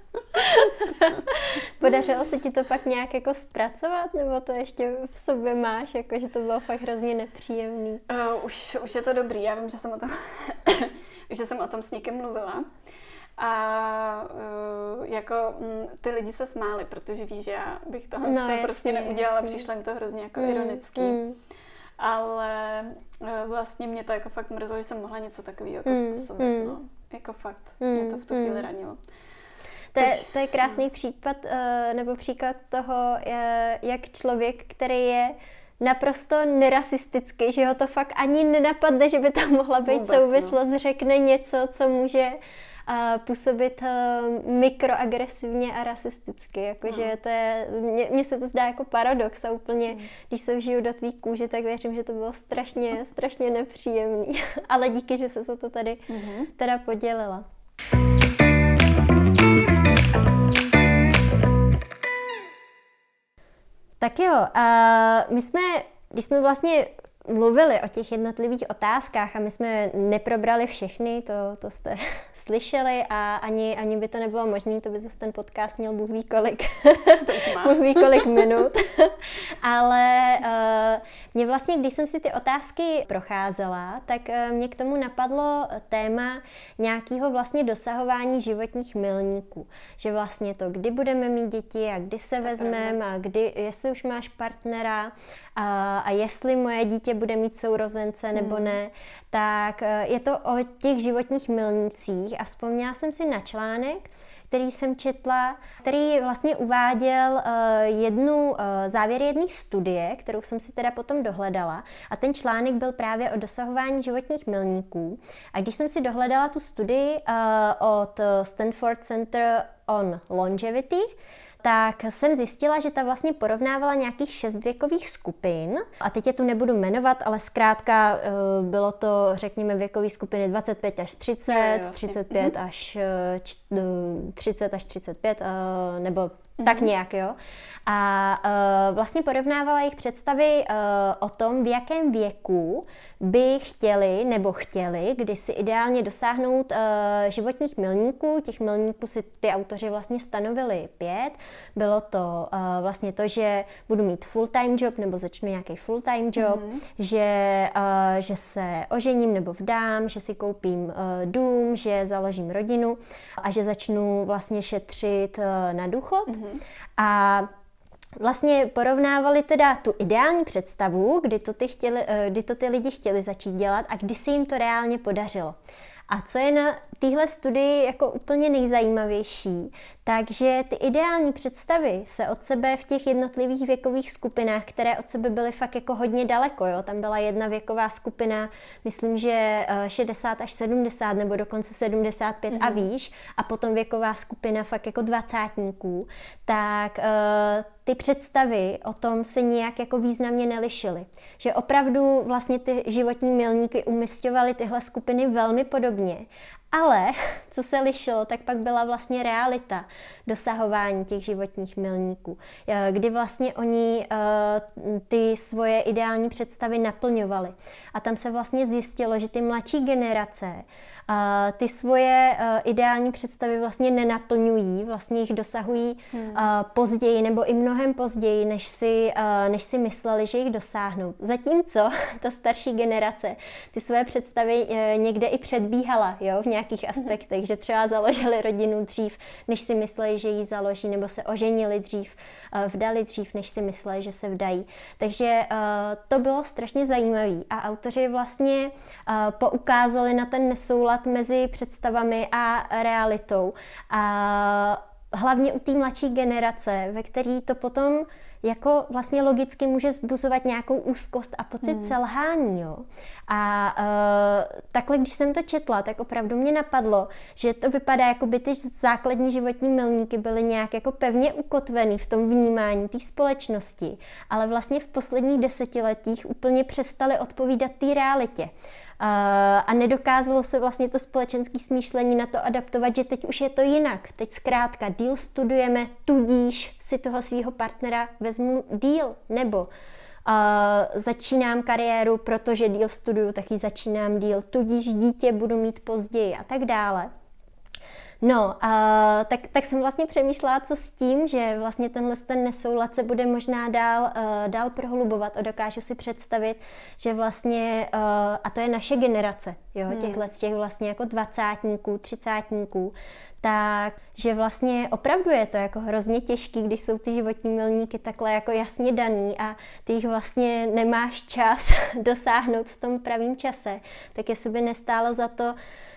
Podařilo se ti to pak nějak jako zpracovat, nebo to ještě v sobě máš, jako že to bylo fakt hrozně nepříjemný? Uh, už, už je to dobrý, já vím, že jsem o tom, že jsem o tom s někým mluvila. A uh, jako m, ty lidi se smáli, protože víš, že já bych tohle no, jasný, prostě neudělala, jasný. Přišlo jim to hrozně jako mm, ironický. Mm. Ale uh, vlastně mě to jako fakt mrzelo, že jsem mohla něco takového jako mm, způsobit, mm. no. Jako fakt, mm, mě to v tu chvíli mm. ranilo. To je, to je krásný no. případ, uh, nebo příklad toho, uh, jak člověk, který je naprosto nerasistický, že ho to fakt ani nenapadne, že by tam mohla být vůbec, souvislost, no. řekne něco, co může a působit uh, mikroagresivně a rasisticky, jakože no. to je, mně se to zdá jako paradox a úplně, mm. když se vžiju do tvý kůže, tak věřím, že to bylo strašně, strašně nepříjemný, ale díky, že se o to tady mm-hmm. teda podělila. Tak jo, a my jsme, když jsme vlastně mluvili o těch jednotlivých otázkách a my jsme neprobrali všechny, to, to jste slyšeli a ani, ani by to nebylo možné, to by zase ten podcast měl Bůh ví kolik, Bůh ví kolik minut. Ale uh, mě vlastně, když jsem si ty otázky procházela, tak uh, mě k tomu napadlo téma nějakého vlastně dosahování životních milníků. Že vlastně to, kdy budeme mít děti a kdy se vezmeme a kdy, jestli už máš partnera a, a jestli moje dítě bude mít sourozence nebo hmm. ne, tak je to o těch životních milnících a vzpomněla jsem si na článek, který jsem četla, který vlastně uváděl uh, jednu, uh, závěr jedné studie, kterou jsem si teda potom dohledala a ten článek byl právě o dosahování životních milníků. A když jsem si dohledala tu studii uh, od Stanford Center on Longevity, tak jsem zjistila, že ta vlastně porovnávala nějakých šest věkových skupin. A teď je tu nebudu jmenovat, ale zkrátka bylo to, řekněme, věkové skupiny dvacet pět až třicet, třicet pět až třicet až třicet pět, nebo Mm-hmm. Tak nějak, jo. A uh, vlastně porovnávala jejich představy uh, o tom, v jakém věku by chtěli nebo chtěli kdysi ideálně dosáhnout uh, životních milníků. Těch milníků si ty autoři vlastně stanovili pět. Bylo to uh, vlastně to, že budu mít full-time job nebo začnu nějaký full-time job, mm-hmm. že, uh, že se ožením nebo vdám, že si koupím uh, dům, že založím rodinu a že začnu vlastně šetřit uh, na důchod. Mm-hmm. A vlastně porovnávali teda tu ideální představu, kdy to ty, chtěli, kdy to ty lidi chtěli začít dělat a kdy se jim to reálně podařilo. A co je na téhle studii jako úplně nejzajímavější, takže ty ideální představy se od sebe v těch jednotlivých věkových skupinách, které od sebe byly fakt jako hodně daleko, jo? Tam byla jedna věková skupina, myslím, že šedesát až sedmdesát nebo dokonce sedmdesát pět mm-hmm. a výš, a potom věková skupina fakt jako dvacátníků, tak uh, ty představy o tom se nějak jako významně nelišily. Že opravdu vlastně ty životní milníky umisťovaly tyhle skupiny velmi podobně. Ale co se lišilo, tak pak byla vlastně realita dosahování těch životních milníků, kdy vlastně oni uh, ty svoje ideální představy naplňovali. A tam se vlastně zjistilo, že ty mladší generace uh, ty svoje uh, ideální představy vlastně nenaplňují, vlastně jich dosahují hmm. uh, později nebo i mnohem později, než si, uh, než si mysleli, že jich dosáhnou. Zatímco ta starší generace ty své představy uh, někde i předbíhala, jo, v nějakých aspektech, že třeba založili rodinu dřív, než si mysleli, že ji založí, nebo se oženili dřív, vdali dřív, než si mysleli, že se vdají. Takže to bylo strašně zajímavé a autoři vlastně poukázali na ten nesoulad mezi představami a realitou. A hlavně u té mladší generace, ve který to potom jako vlastně logicky může vzbuzovat nějakou úzkost a pocit hmm. selhání. Jo. A uh, takhle, když jsem to četla, tak opravdu mě napadlo, že to vypadá, jako by ty základní životní milníky byly nějak jako pevně ukotvený v tom vnímání té společnosti, ale vlastně v posledních desetiletích úplně přestaly odpovídat té realitě. Uh, a nedokázalo se vlastně to společenské smýšlení na to adaptovat, že teď už je to jinak. Teď zkrátka díl studujeme, tudíž si toho svého partnera vezmu díl, nebo uh, začínám kariéru, protože díl studuju, tak ji začínám díl, tudíž dítě budu mít později a tak dále. No, uh, tak, tak jsem vlastně přemýšlela, co s tím, že vlastně tenhle ten nesoulad se bude možná dál, uh, dál prohlubovat a dokážu si představit, že vlastně, uh, a to je naše generace, jo, hmm. těchhle těch vlastně jako dvacátníků, třicátníků, tak, že vlastně opravdu je to jako hrozně těžký, když jsou ty životní milníky takhle jako jasně daný a ty jich vlastně nemáš čas dosáhnout v tom pravým čase, tak jestli by nestálo za to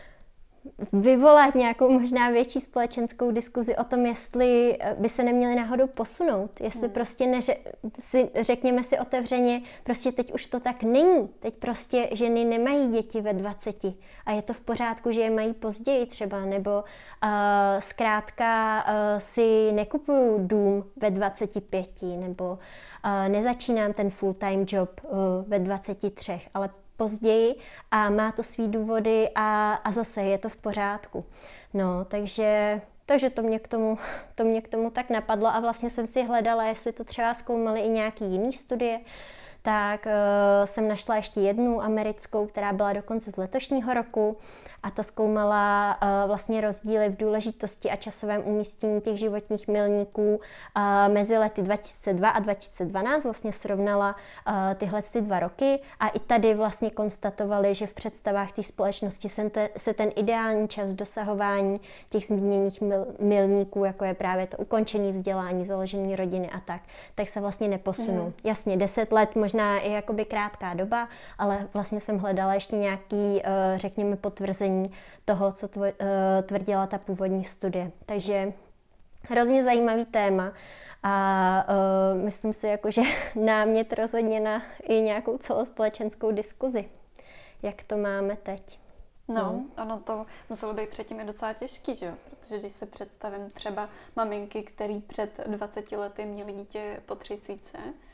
vyvolat nějakou možná větší společenskou diskuzi o tom, jestli by se neměli náhodou posunout, jestli hmm. prostě neře- si, řekněme si otevřeně, prostě teď už to tak není, teď prostě ženy nemají děti ve dvaceti a je to v pořádku, že je mají později třeba, nebo uh, zkrátka uh, si nekupuju dům ve dvaceti pěti, nebo uh, nezačínám ten full-time job uh, ve dvaceti třech, ale později a má to svý důvody a, a zase je to v pořádku. No, takže, takže to mě k tomu, to mě k tomu tak napadlo a vlastně jsem si hledala, jestli to třeba zkoumaly i nějaký jiný studie, tak uh, jsem našla ještě jednu americkou, která byla dokonce z letošního roku a ta zkoumala uh, vlastně rozdíly v důležitosti a časovém umístění těch životních milníků uh, mezi lety dva tisíce dva a dva tisíce dvanáct, vlastně srovnala uh, tyhle ty dva roky a i tady vlastně konstatovali, že v představách té společnosti se, te, se ten ideální čas dosahování těch zmíněných mil, milníků, jako je právě to ukončení vzdělání, založení rodiny a tak, tak se vlastně neposunul. Mm. Jasně, deset let možná je jakoby krátká doba, ale vlastně jsem hledala ještě nějaký, řekněme, potvrzení toho, co tvrdila ta původní studie. Takže hrozně zajímavý téma a uh, myslím si, jako, že námět rozhodně na i nějakou celospolečenskou diskuzi, jak to máme teď. No, no, ono to muselo být předtím i docela těžký, že jo? Protože když si představím třeba maminky, který před dvaceti lety měly dítě po třicítce,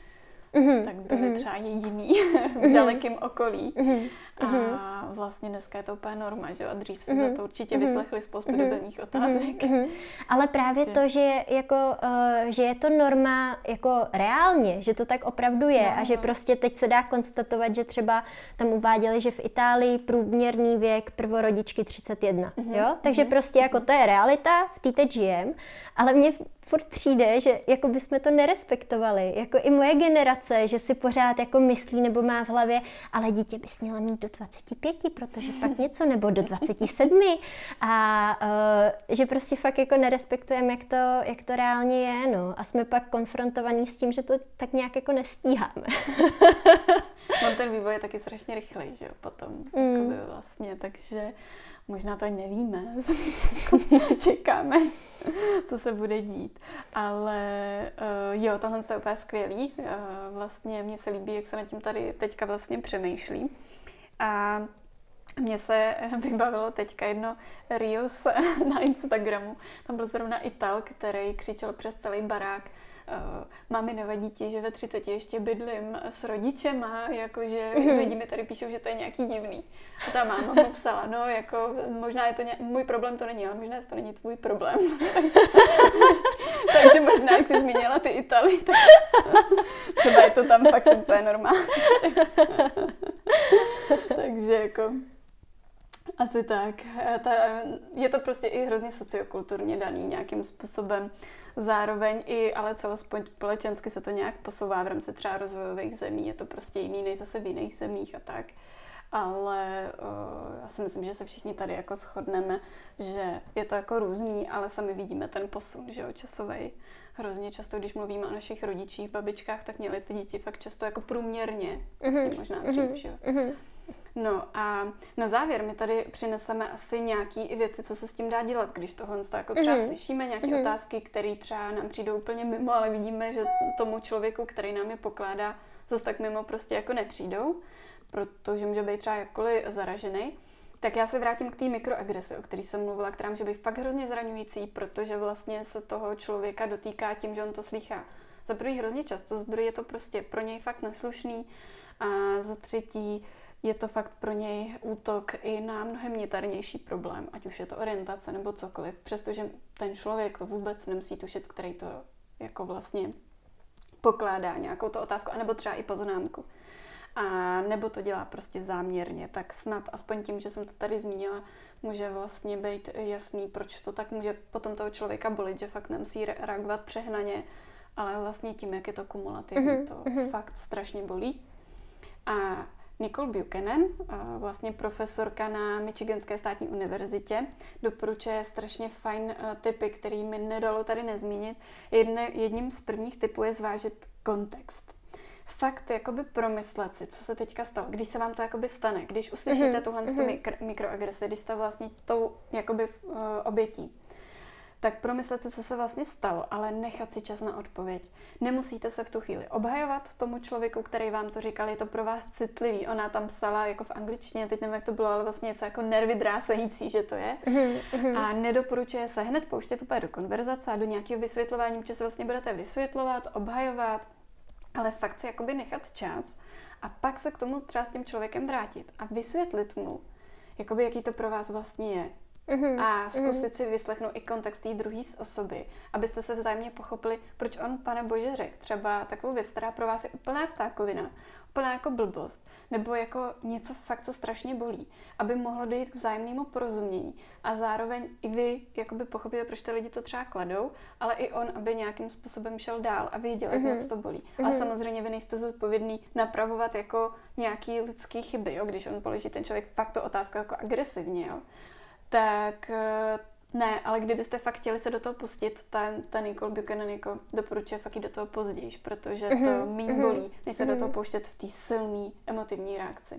mm-hmm. tak byli mm-hmm. třeba jediný v dalekém okolí. Mm-hmm. A vlastně dneska je to úplně norma, že? A dřív si mm-hmm. za to určitě mm-hmm. vyslechli spoustu mm-hmm. debilních otázek. Mm-hmm. Ale právě že... to, že, jako, uh, že je to norma jako reálně, že to tak opravdu je no, a že no. prostě teď se dá konstatovat, že třeba tam uváděli, že v Itálii průměrný věk prvorodičky třicet jedna. Mm-hmm. Jo? Takže mm-hmm. prostě jako to je realita, v té teď žijem, ale mně furt přijde, že jako bychom to nerespektovali. Jako i moje generace, že si pořád jako myslí nebo má v hlavě, ale dítě bys měla mít do dvacet pět, protože pak něco, nebo do dvacet sedm. A uh, že prostě fakt jako nerespektujeme, jak to, jak to reálně je, no. A jsme pak konfrontovaní s tím, že to tak nějak jako nestíháme. No ten vývoj je taky strašně rychlej, že jo, potom. Mm. Vlastně, takže možná to nevíme, čekáme, co se bude dít. Ale uh, jo, tohle je úplně skvělý. Uh, vlastně mně se líbí, jak se nad tím tady teďka vlastně přemýšlí. A mně se vybavilo teďka jedno Reels na Instagramu. Tam byl zrovna Ital, který křičel přes celý barák: Uh, mami, nevadí ti, že ve třiceti ještě bydlím s rodičema, jakože mm-hmm. lidi mi tady píšou, že to je nějaký divný. A ta máma mu psala, no jako možná je to ně... můj problém to není, ale možná to není tvůj problém. Takže možná, jak jsi zmínila ty Italy, tak třeba je to tam fakt úplně normální. Takže jako asi tak. Ta, je to prostě i hrozně sociokulturně daný nějakým způsobem. Zároveň i, ale celospolečensky se to nějak posouvá v rámci třeba rozvojových zemí. Je to prostě jiný než zase v jiných zemích a tak. Ale uh, já si myslím, že se všichni tady jako shodneme, že je to jako různý, ale sami vidíme ten posun, že jo, časovej. Hrozně často, když mluvíme o našich rodičích, babičkách, tak měli ty děti fakt často jako průměrně, vlastně mm-hmm. možná dřív, že jo. Mm-hmm. No a na závěr my tady přineseme asi nějaký věci, co se s tím dá dělat, když tohle jako třeba mm-hmm. slyšíme, nějaké mm-hmm. otázky, které třeba nám přijdou úplně mimo, ale vidíme, že tomu člověku, který nám je pokládá, zase tak mimo prostě jako nepřijdou, protože může být třeba jakkoliv zaražený. Tak já se vrátím k té mikroagresi, o který jsem mluvila, která může být fakt hrozně zraňující, protože vlastně se toho člověka dotýká tím, že on to slýchá. Za prvý hrozně často, za druhý je to prostě pro něj fakt neslušný a za třetí je to fakt pro něj útok i na mnohem niternější problém, ať už je to orientace nebo cokoliv, přestože ten člověk to vůbec nemusí tušit, který to jako vlastně pokládá nějakou to otázku, anebo třeba i poznámku. A nebo to dělá prostě záměrně, tak snad aspoň tím, že jsem to tady zmínila, může vlastně být jasný, proč to tak může potom toho člověka bolit, že fakt nemusí reagovat přehnaně, ale vlastně tím, jak je to kumulativní, mm-hmm. to mm-hmm. fakt strašně bolí. A Nicole Buchanan, vlastně profesorka na Michiganské státní univerzitě, doporučuje strašně fajn tipy, který mi nedalo tady nezmínit. Jedne, jedním z prvních tipů je zvážit kontext. Fakt jakoby promyslet si, co se teďka stalo, když se vám to jakoby stane, když uslyšíte mm-hmm. tuhle mm-hmm. mikro, mikroagresi, když jste vlastně tou jakoby uh, obětí, tak promyslet si, co se vlastně stalo, ale nechat si čas na odpověď. Nemusíte se v tu chvíli obhajovat tomu člověku, který vám to říkal, je to pro vás citlivý. Ona tam psala jako v angličtině, teď nevím, jak to bylo, ale vlastně něco jako nervy drásající, že to je. Mm-hmm. A nedoporučuje se hned pouštět úplně do konverzace a do nějakého vysvětlování, protože se vlastně budete vysvětlovat, obhajovat, ale fakt si jakoby nechat čas a pak se k tomu třeba s tím člověkem vrátit a vysvětlit mu, jakoby jaký to pro vás vlastně je. Mm-hmm. A zkusit mm-hmm. si vyslechnout i kontext té druhé osoby, abyste se vzájemně pochopili, proč on, pane bože, řekl třeba takovou věc, která pro vás je úplná ptákovina, úplná jako blbost, nebo jako něco fakt, co strašně bolí, aby mohlo dojít k vzájemnému porozumění a zároveň i vy jakoby pochopíte, proč ty lidi to třeba kladou, ale i on, aby nějakým způsobem šel dál a věděl, jak mm-hmm. moc to bolí. Mm-hmm. Ale samozřejmě vy nejste zodpovědný napravovat jako nějaký lidský chyby, jo? Když on položí ten člověk fakt tu otázku jako agresivně, jo? Tak ne, ale kdybyste fakt chtěli se do toho pustit, ten, ten Nicole Buchanan jako doporučuje fakt jít do toho později, protože to mm-hmm. méně bolí, než se mm-hmm. do toho pouštět v té silné emotivní reakci.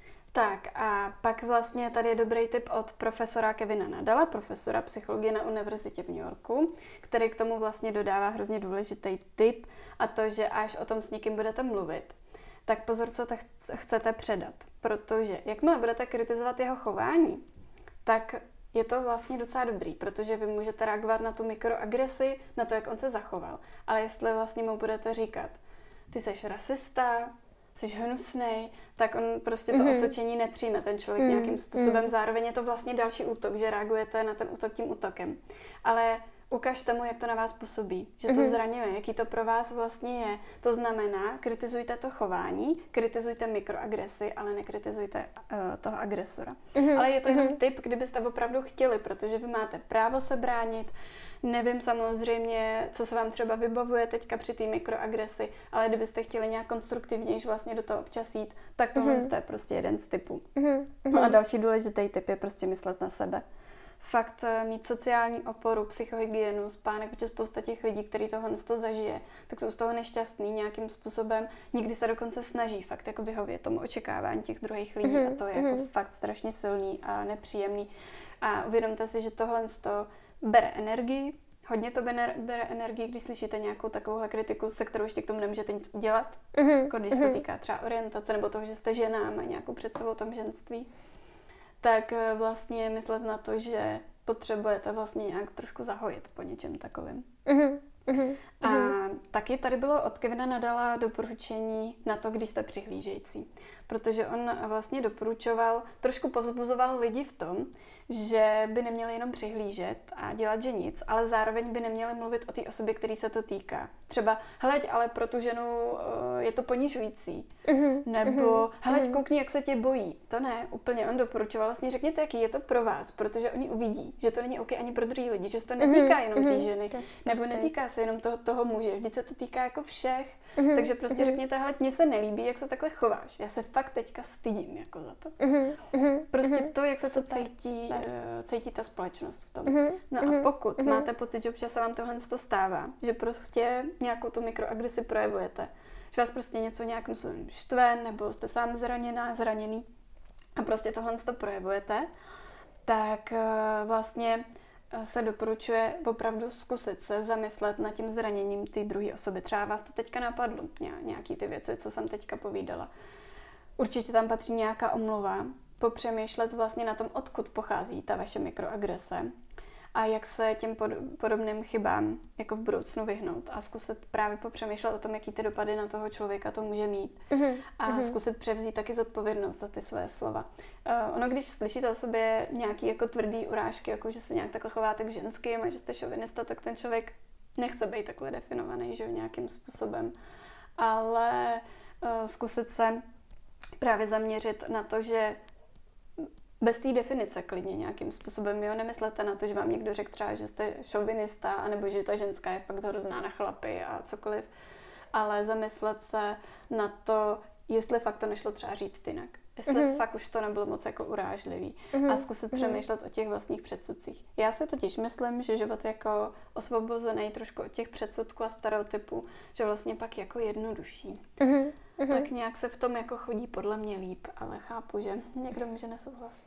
Tak a pak vlastně tady je dobrý tip od profesora Kevina Nadala, profesora psychologie na univerzitě v New Yorku, který k tomu vlastně dodává hrozně důležitý tip a to, že až o tom s někým budete mluvit, tak pozor, co to chcete předat, protože jakmile budete kritizovat jeho chování, tak je to vlastně docela dobrý, protože vy můžete reagovat na tu mikroagresi, na to, jak on se zachoval. Ale jestli vlastně mu budete říkat, ty seš rasista, jsi hnusnej, tak on prostě to mm-hmm. osočení nepřijme ten člověk mm-hmm. nějakým způsobem. Zároveň je to vlastně další útok, že reagujete na ten útok tím útokem. Ale ukažte mu, jak to na vás působí, že to mm-hmm. zraňuje, jaký to pro vás vlastně je. To znamená, kritizujte to chování, kritizujte mikroagresy, ale nekritizujte uh, toho agresora. Mm-hmm. Ale je to jenom mm-hmm. tip, kdybyste opravdu chtěli, protože vy máte právo se bránit. Nevím samozřejmě, co se vám třeba vybavuje teďka při té mikroagresi, ale kdybyste chtěli nějak konstruktivnější vlastně do toho občas jít, tak tohle mm-hmm. je prostě jeden z typů. Mm-hmm. No a další důležitý tip je prostě myslet na sebe. Fakt mít sociální oporu, psychohygienu, spánek, protože spousta těch lidí, kteří tohle to zažije, tak jsou z toho nešťastný nějakým způsobem. Někdy se dokonce snaží fakt jako vyhovět tomu očekávání těch druhých lidí mm-hmm. a to je mm-hmm. jako fakt strašně silný a nepříjemný. A uvědomte si, že tohle to bere energii, hodně to bere, bere energii, když slyšíte nějakou takovouhle kritiku, se kterou ještě k tomu nemůžete nic udělat, mm-hmm. jako když se to týká třeba orientace nebo toho, že jste žena a má nějakou představu o tom ženství. Tak vlastně myslet na to, že potřebujete vlastně nějak trošku zahojit po něčem takovém. Uh-huh, uh-huh, a uh-huh. taky tady bylo od Kevina Nadala doporučení na to, když jste přihlížející. Protože on vlastně doporučoval, trošku povzbuzoval lidi v tom, že by neměli jenom přihlížet a dělat, že nic, ale zároveň by neměli mluvit o té osobě, který se to týká. Třeba, hleď, ale pro tu ženu je to ponižující. Uh-huh, Nebo, uh-huh, hleď, uh-huh. koukni, jak se tě bojí. To ne, úplně on doporučoval. Vlastně řekněte, jaký je to pro vás, protože oni uvidí, že to není OK ani pro druhý lidi, že se to netýká uh-huh, jenom té uh-huh, ženy, nebo netýká se jenom toho, toho muže. Vždyť se to týká jako všech. Uh-huh, takže prostě uh-huh. řekněte, hleď, mně se nelíbí, jak se takhle chováš. Já se fakt teďka stydím jako za to. Uh-huh, uh-huh, prostě uh-huh. to, jak se super, to cítí, uh, cítí ta společnost v tom. Uh-huh, no uh-huh, a pokud uh-huh. máte pocit, že občas se vám tohle to stává, že prostě nějakou tu mikroagresi projevujete, že vás prostě něco nějakým způsobem štve, nebo jste sám zraněná, zraněný a prostě tohle to projevujete, tak uh, vlastně se doporučuje opravdu zkusit se zamyslet nad tím zraněním té druhé osoby. Třeba vás to teďka napadlo, nějaký ty věci, co jsem teďka povídala. Určitě tam patří nějaká omluva, popřemýšlet vlastně na tom, odkud pochází ta vaše mikroagrese a jak se těm podobným chybám jako v budoucnu vyhnout a zkusit právě popřemýšlet o tom, jaký ty dopady na toho člověka to může mít mm-hmm. a mm-hmm. zkusit převzít taky zodpovědnost za ty své slova. Uh, ono, když slyšíte o sobě nějaký jako tvrdý urážky, jako že se nějak takhle chováte k ženským a že jste šovinista, tak ten člověk nechce být takhle definovaný, že nějakým způsobem. Ale uh, zkusit se právě zaměřit na to, že bez té definice klidně nějakým způsobem, jo, nemyslete na to, že vám někdo řekl třeba, že jste šovinista, anebo že ta ženská je fakt hrozná na chlapy a cokoliv, ale zamyslet se na to, jestli fakt to nešlo třeba říct jinak. Jestli mm-hmm. fakt už to nebylo moc jako urážlivý mm-hmm. a zkusit mm-hmm. přemýšlet o těch vlastních předsudcích. Já si totiž myslím, že život jako osvobozený trošku od těch předsudků a stereotypů, že vlastně pak jako jednodušší. Mm-hmm. Tak nějak se v tom jako chodí podle mě líp, ale chápu, že někdo může nesouhlasit.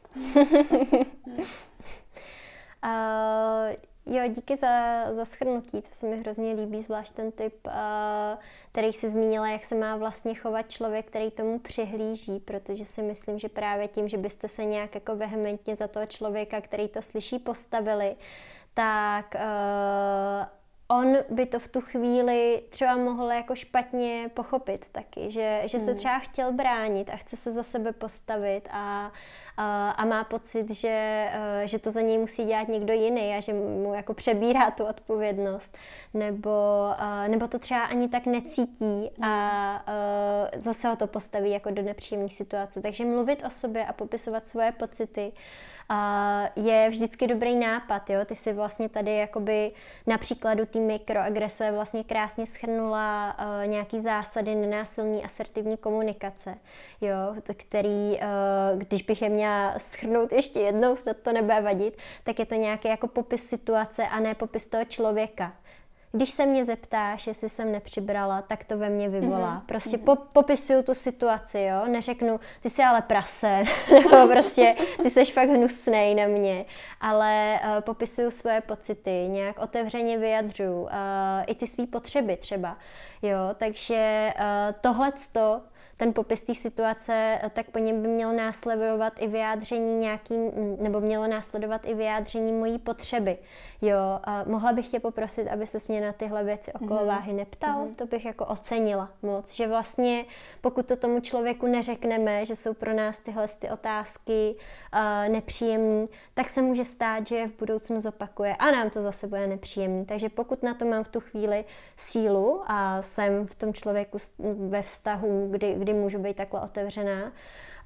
uh, jo, díky za, za shrnutí, to se mi hrozně líbí, zvlášť ten typ, uh, který jsi zmínila, jak se má vlastně chovat člověk, který tomu přihlíží, protože si myslím, že právě tím, že byste se nějak jako vehementně za toho člověka, který to slyší, postavili, tak uh, on by to v tu chvíli třeba mohl jako špatně pochopit taky, že, že se třeba chtěl bránit a chce se za sebe postavit a, a, a má pocit, že, že to za něj musí dělat někdo jiný a že mu jako přebírá tu odpovědnost, nebo, nebo to třeba ani tak necítí a, a zase ho to postaví jako do nepříjemné situace. Takže mluvit o sobě a popisovat svoje pocity Uh, je vždycky dobrý nápad, jo? Ty si vlastně tady jakoby na příkladu té mikroagrese vlastně krásně shrnula uh, nějaký zásady nenásilné asertivní komunikace, jo? Který, uh, když bych je měla shrnout ještě jednou, snad to nebude vadit, tak je to nějaký jako popis situace a ne popis toho člověka. Když se mě zeptáš, jestli jsem nepřibrala, tak to ve mně vyvolá. Prostě po, popisuju tu situaci, jo, neřeknu, ty jsi ale prase, nebo prostě ty jsi fakt hnusnej na mě, ale uh, popisuju svoje pocity, nějak otevřeně vyjadřuju, uh, i ty svý potřeby třeba, jo, takže uh, tohleto, ten popis té situace, tak po něm by mělo následovat i vyjádření nějakým, nebo mělo následovat i vyjádření mojí potřeby. Jo, a mohla bych tě poprosit, aby ses mě na tyhle věci okolo mm. váhy neptal, mm. to bych jako ocenila moc, že vlastně pokud to tomu člověku neřekneme, že jsou pro nás tyhle ty otázky uh, nepříjemné, tak se může stát, že je v budoucnu zopakuje a nám to zase bude nepříjemný. Takže pokud na to mám v tu chvíli sílu a jsem v tom člověku ve vztahu, kdy, kdy můžu být takhle otevřená, uh,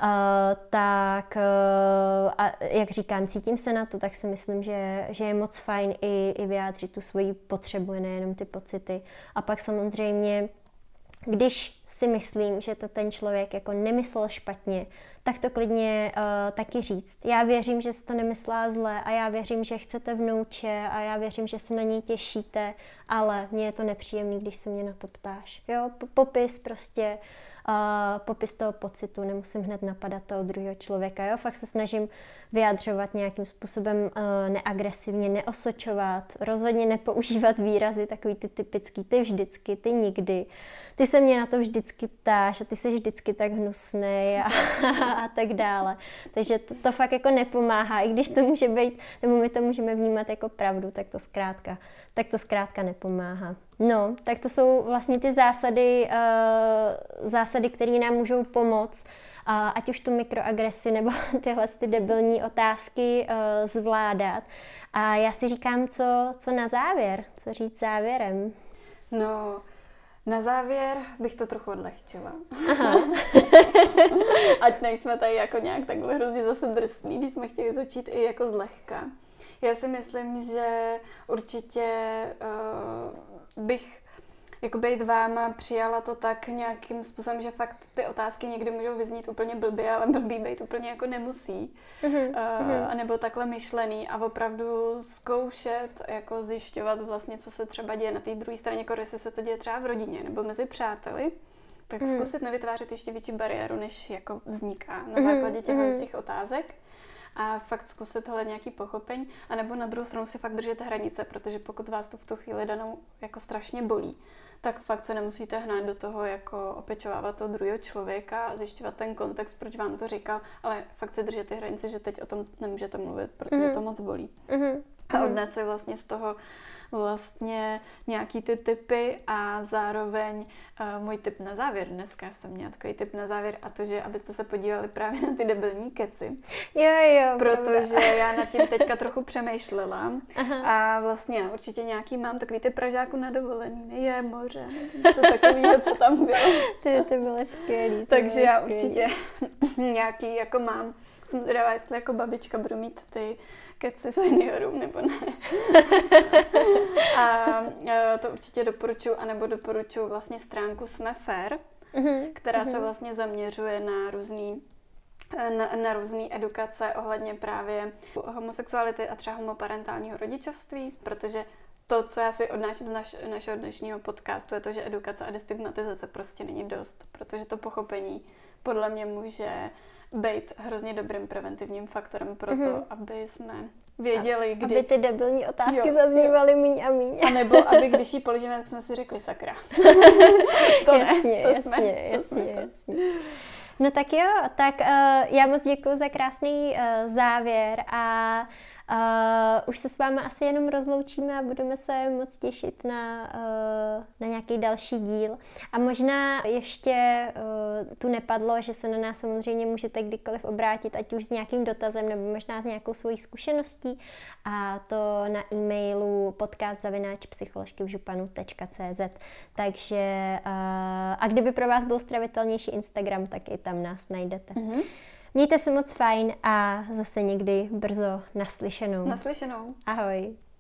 tak uh, a jak říkám, cítím se na to, tak si myslím, že, že je moc fajn i, i vyjádřit tu svoji potřebu, nejenom ty pocity. A pak samozřejmě, když si myslím, že to ten člověk jako nemyslel špatně, tak to klidně uh, taky říct. Já věřím, že jsi to nemyslela zle a já věřím, že chcete vnouče a já věřím, že se na něj těšíte, ale mně je to nepříjemný, když se mě na to ptáš. Jo? Popis prostě, uh, popis toho pocitu, nemusím hned napadat toho druhého člověka. Jo? Fakt se snažím vyjadřovat nějakým způsobem uh, neagresivně, neosočovat, rozhodně nepoužívat výrazy takový ty typický, ty vždycky, ty nikdy. Ty se mě na to vždycky ptáš a ty jsi vždycky tak hnusnej a, a tak dále. Takže to, to fakt jako nepomáhá, i když to může být, nebo my to můžeme vnímat jako pravdu, tak to zkrátka, tak to zkrátka nepomáhá. No, tak to jsou vlastně ty zásady, uh, zásady, které nám můžou pomoct, uh, ať už tu mikroagresi nebo tyhle ty debilní otázky uh, zvládat. A já si říkám, co, co na závěr, co říct závěrem. No, na závěr bych to trochu odlehčila. Aha. Ať nejsme tady jako nějak takhle hrozně zase drsný, když jsme chtěli začít i jako zlehka. Já si myslím, že určitě uh, bych jako být váma přijala to tak nějakým způsobem, že fakt ty otázky někdy můžou vyznít úplně blbě, ale blbý být úplně jako nemusí. Mm-hmm. Uh, a nebo takhle myšlený a opravdu zkoušet, jako zjišťovat vlastně, co se třeba děje na té druhé straně, jako jestli se to děje třeba v rodině nebo mezi přáteli, tak mm. zkusit nevytvářet ještě větší bariéru, než jako vzniká na základě těchto mm. těch otázek. A fakt zkusit hledat nějaký pochopení, anebo na druhou stranu si fakt držet hranice, protože pokud vás to v tu chvíli danou jako strašně bolí, tak fakt se nemusíte hnát do toho jako opečovávat toho druhého člověka a zjišťovat ten kontext, proč vám to říkal, ale fakt si držet ty hranice, že teď o tom nemůžete mluvit, protože mm. to moc bolí. Mm. A odnést se vlastně z toho vlastně nějaký ty tipy a zároveň uh, můj tip na závěr. Dneska jsem měla takový tip na závěr a to, že abyste se podívali právě na ty debilní keci. Jo, jo. Protože pravda. Já nad tím teďka trochu přemýšlela. Aha. A vlastně určitě nějaký mám takový ty Pražáku na dovolený. Je moře. Co takového, co tam bylo. Ty, ty byly skvělý. Takže já skvělý. Určitě nějaký jako mám. Jsem zvědavá, jestli jako babička budu mít ty keci seniorům, nebo ne. A to určitě doporučuji, anebo doporučuji vlastně stránku Jsme fair, mm-hmm. která mm-hmm. se vlastně zaměřuje na různý na, na různé edukace ohledně právě homosexuality a třeba homoparentálního rodičovství, protože to, co já si odnáším z naš, našeho dnešního podcastu, je to, že edukace a destigmatizace prostě není dost, protože to pochopení podle mě může být hrozně dobrým preventivním faktorem pro to, mm-hmm. aby jsme věděli, kdy... Aby ty debilní otázky jo, zaznívaly míň a míň. A nebo aby když ji položíme, tak jsme si řekli sakra. To jasně, ne, to jasně, jsme, jasně, to jsme jasně. No tak jo, tak uh, já moc děkuji za krásný uh, závěr a Uh, už se s vámi asi jenom rozloučíme a budeme se moc těšit na, uh, na nějaký další díl. A možná ještě uh, tu nepadlo, že se na nás samozřejmě můžete kdykoliv obrátit, ať už s nějakým dotazem nebo možná s nějakou svojí zkušeností, a to na e-mailu podcast zavináč psycholožky v županu tečka cé zet. Takže uh, a kdyby pro vás byl stravitelnější Instagram, tak i tam nás najdete. Mm-hmm. Mějte se moc fajn a zase někdy brzo naslyšenou. Naslyšenou. Ahoj.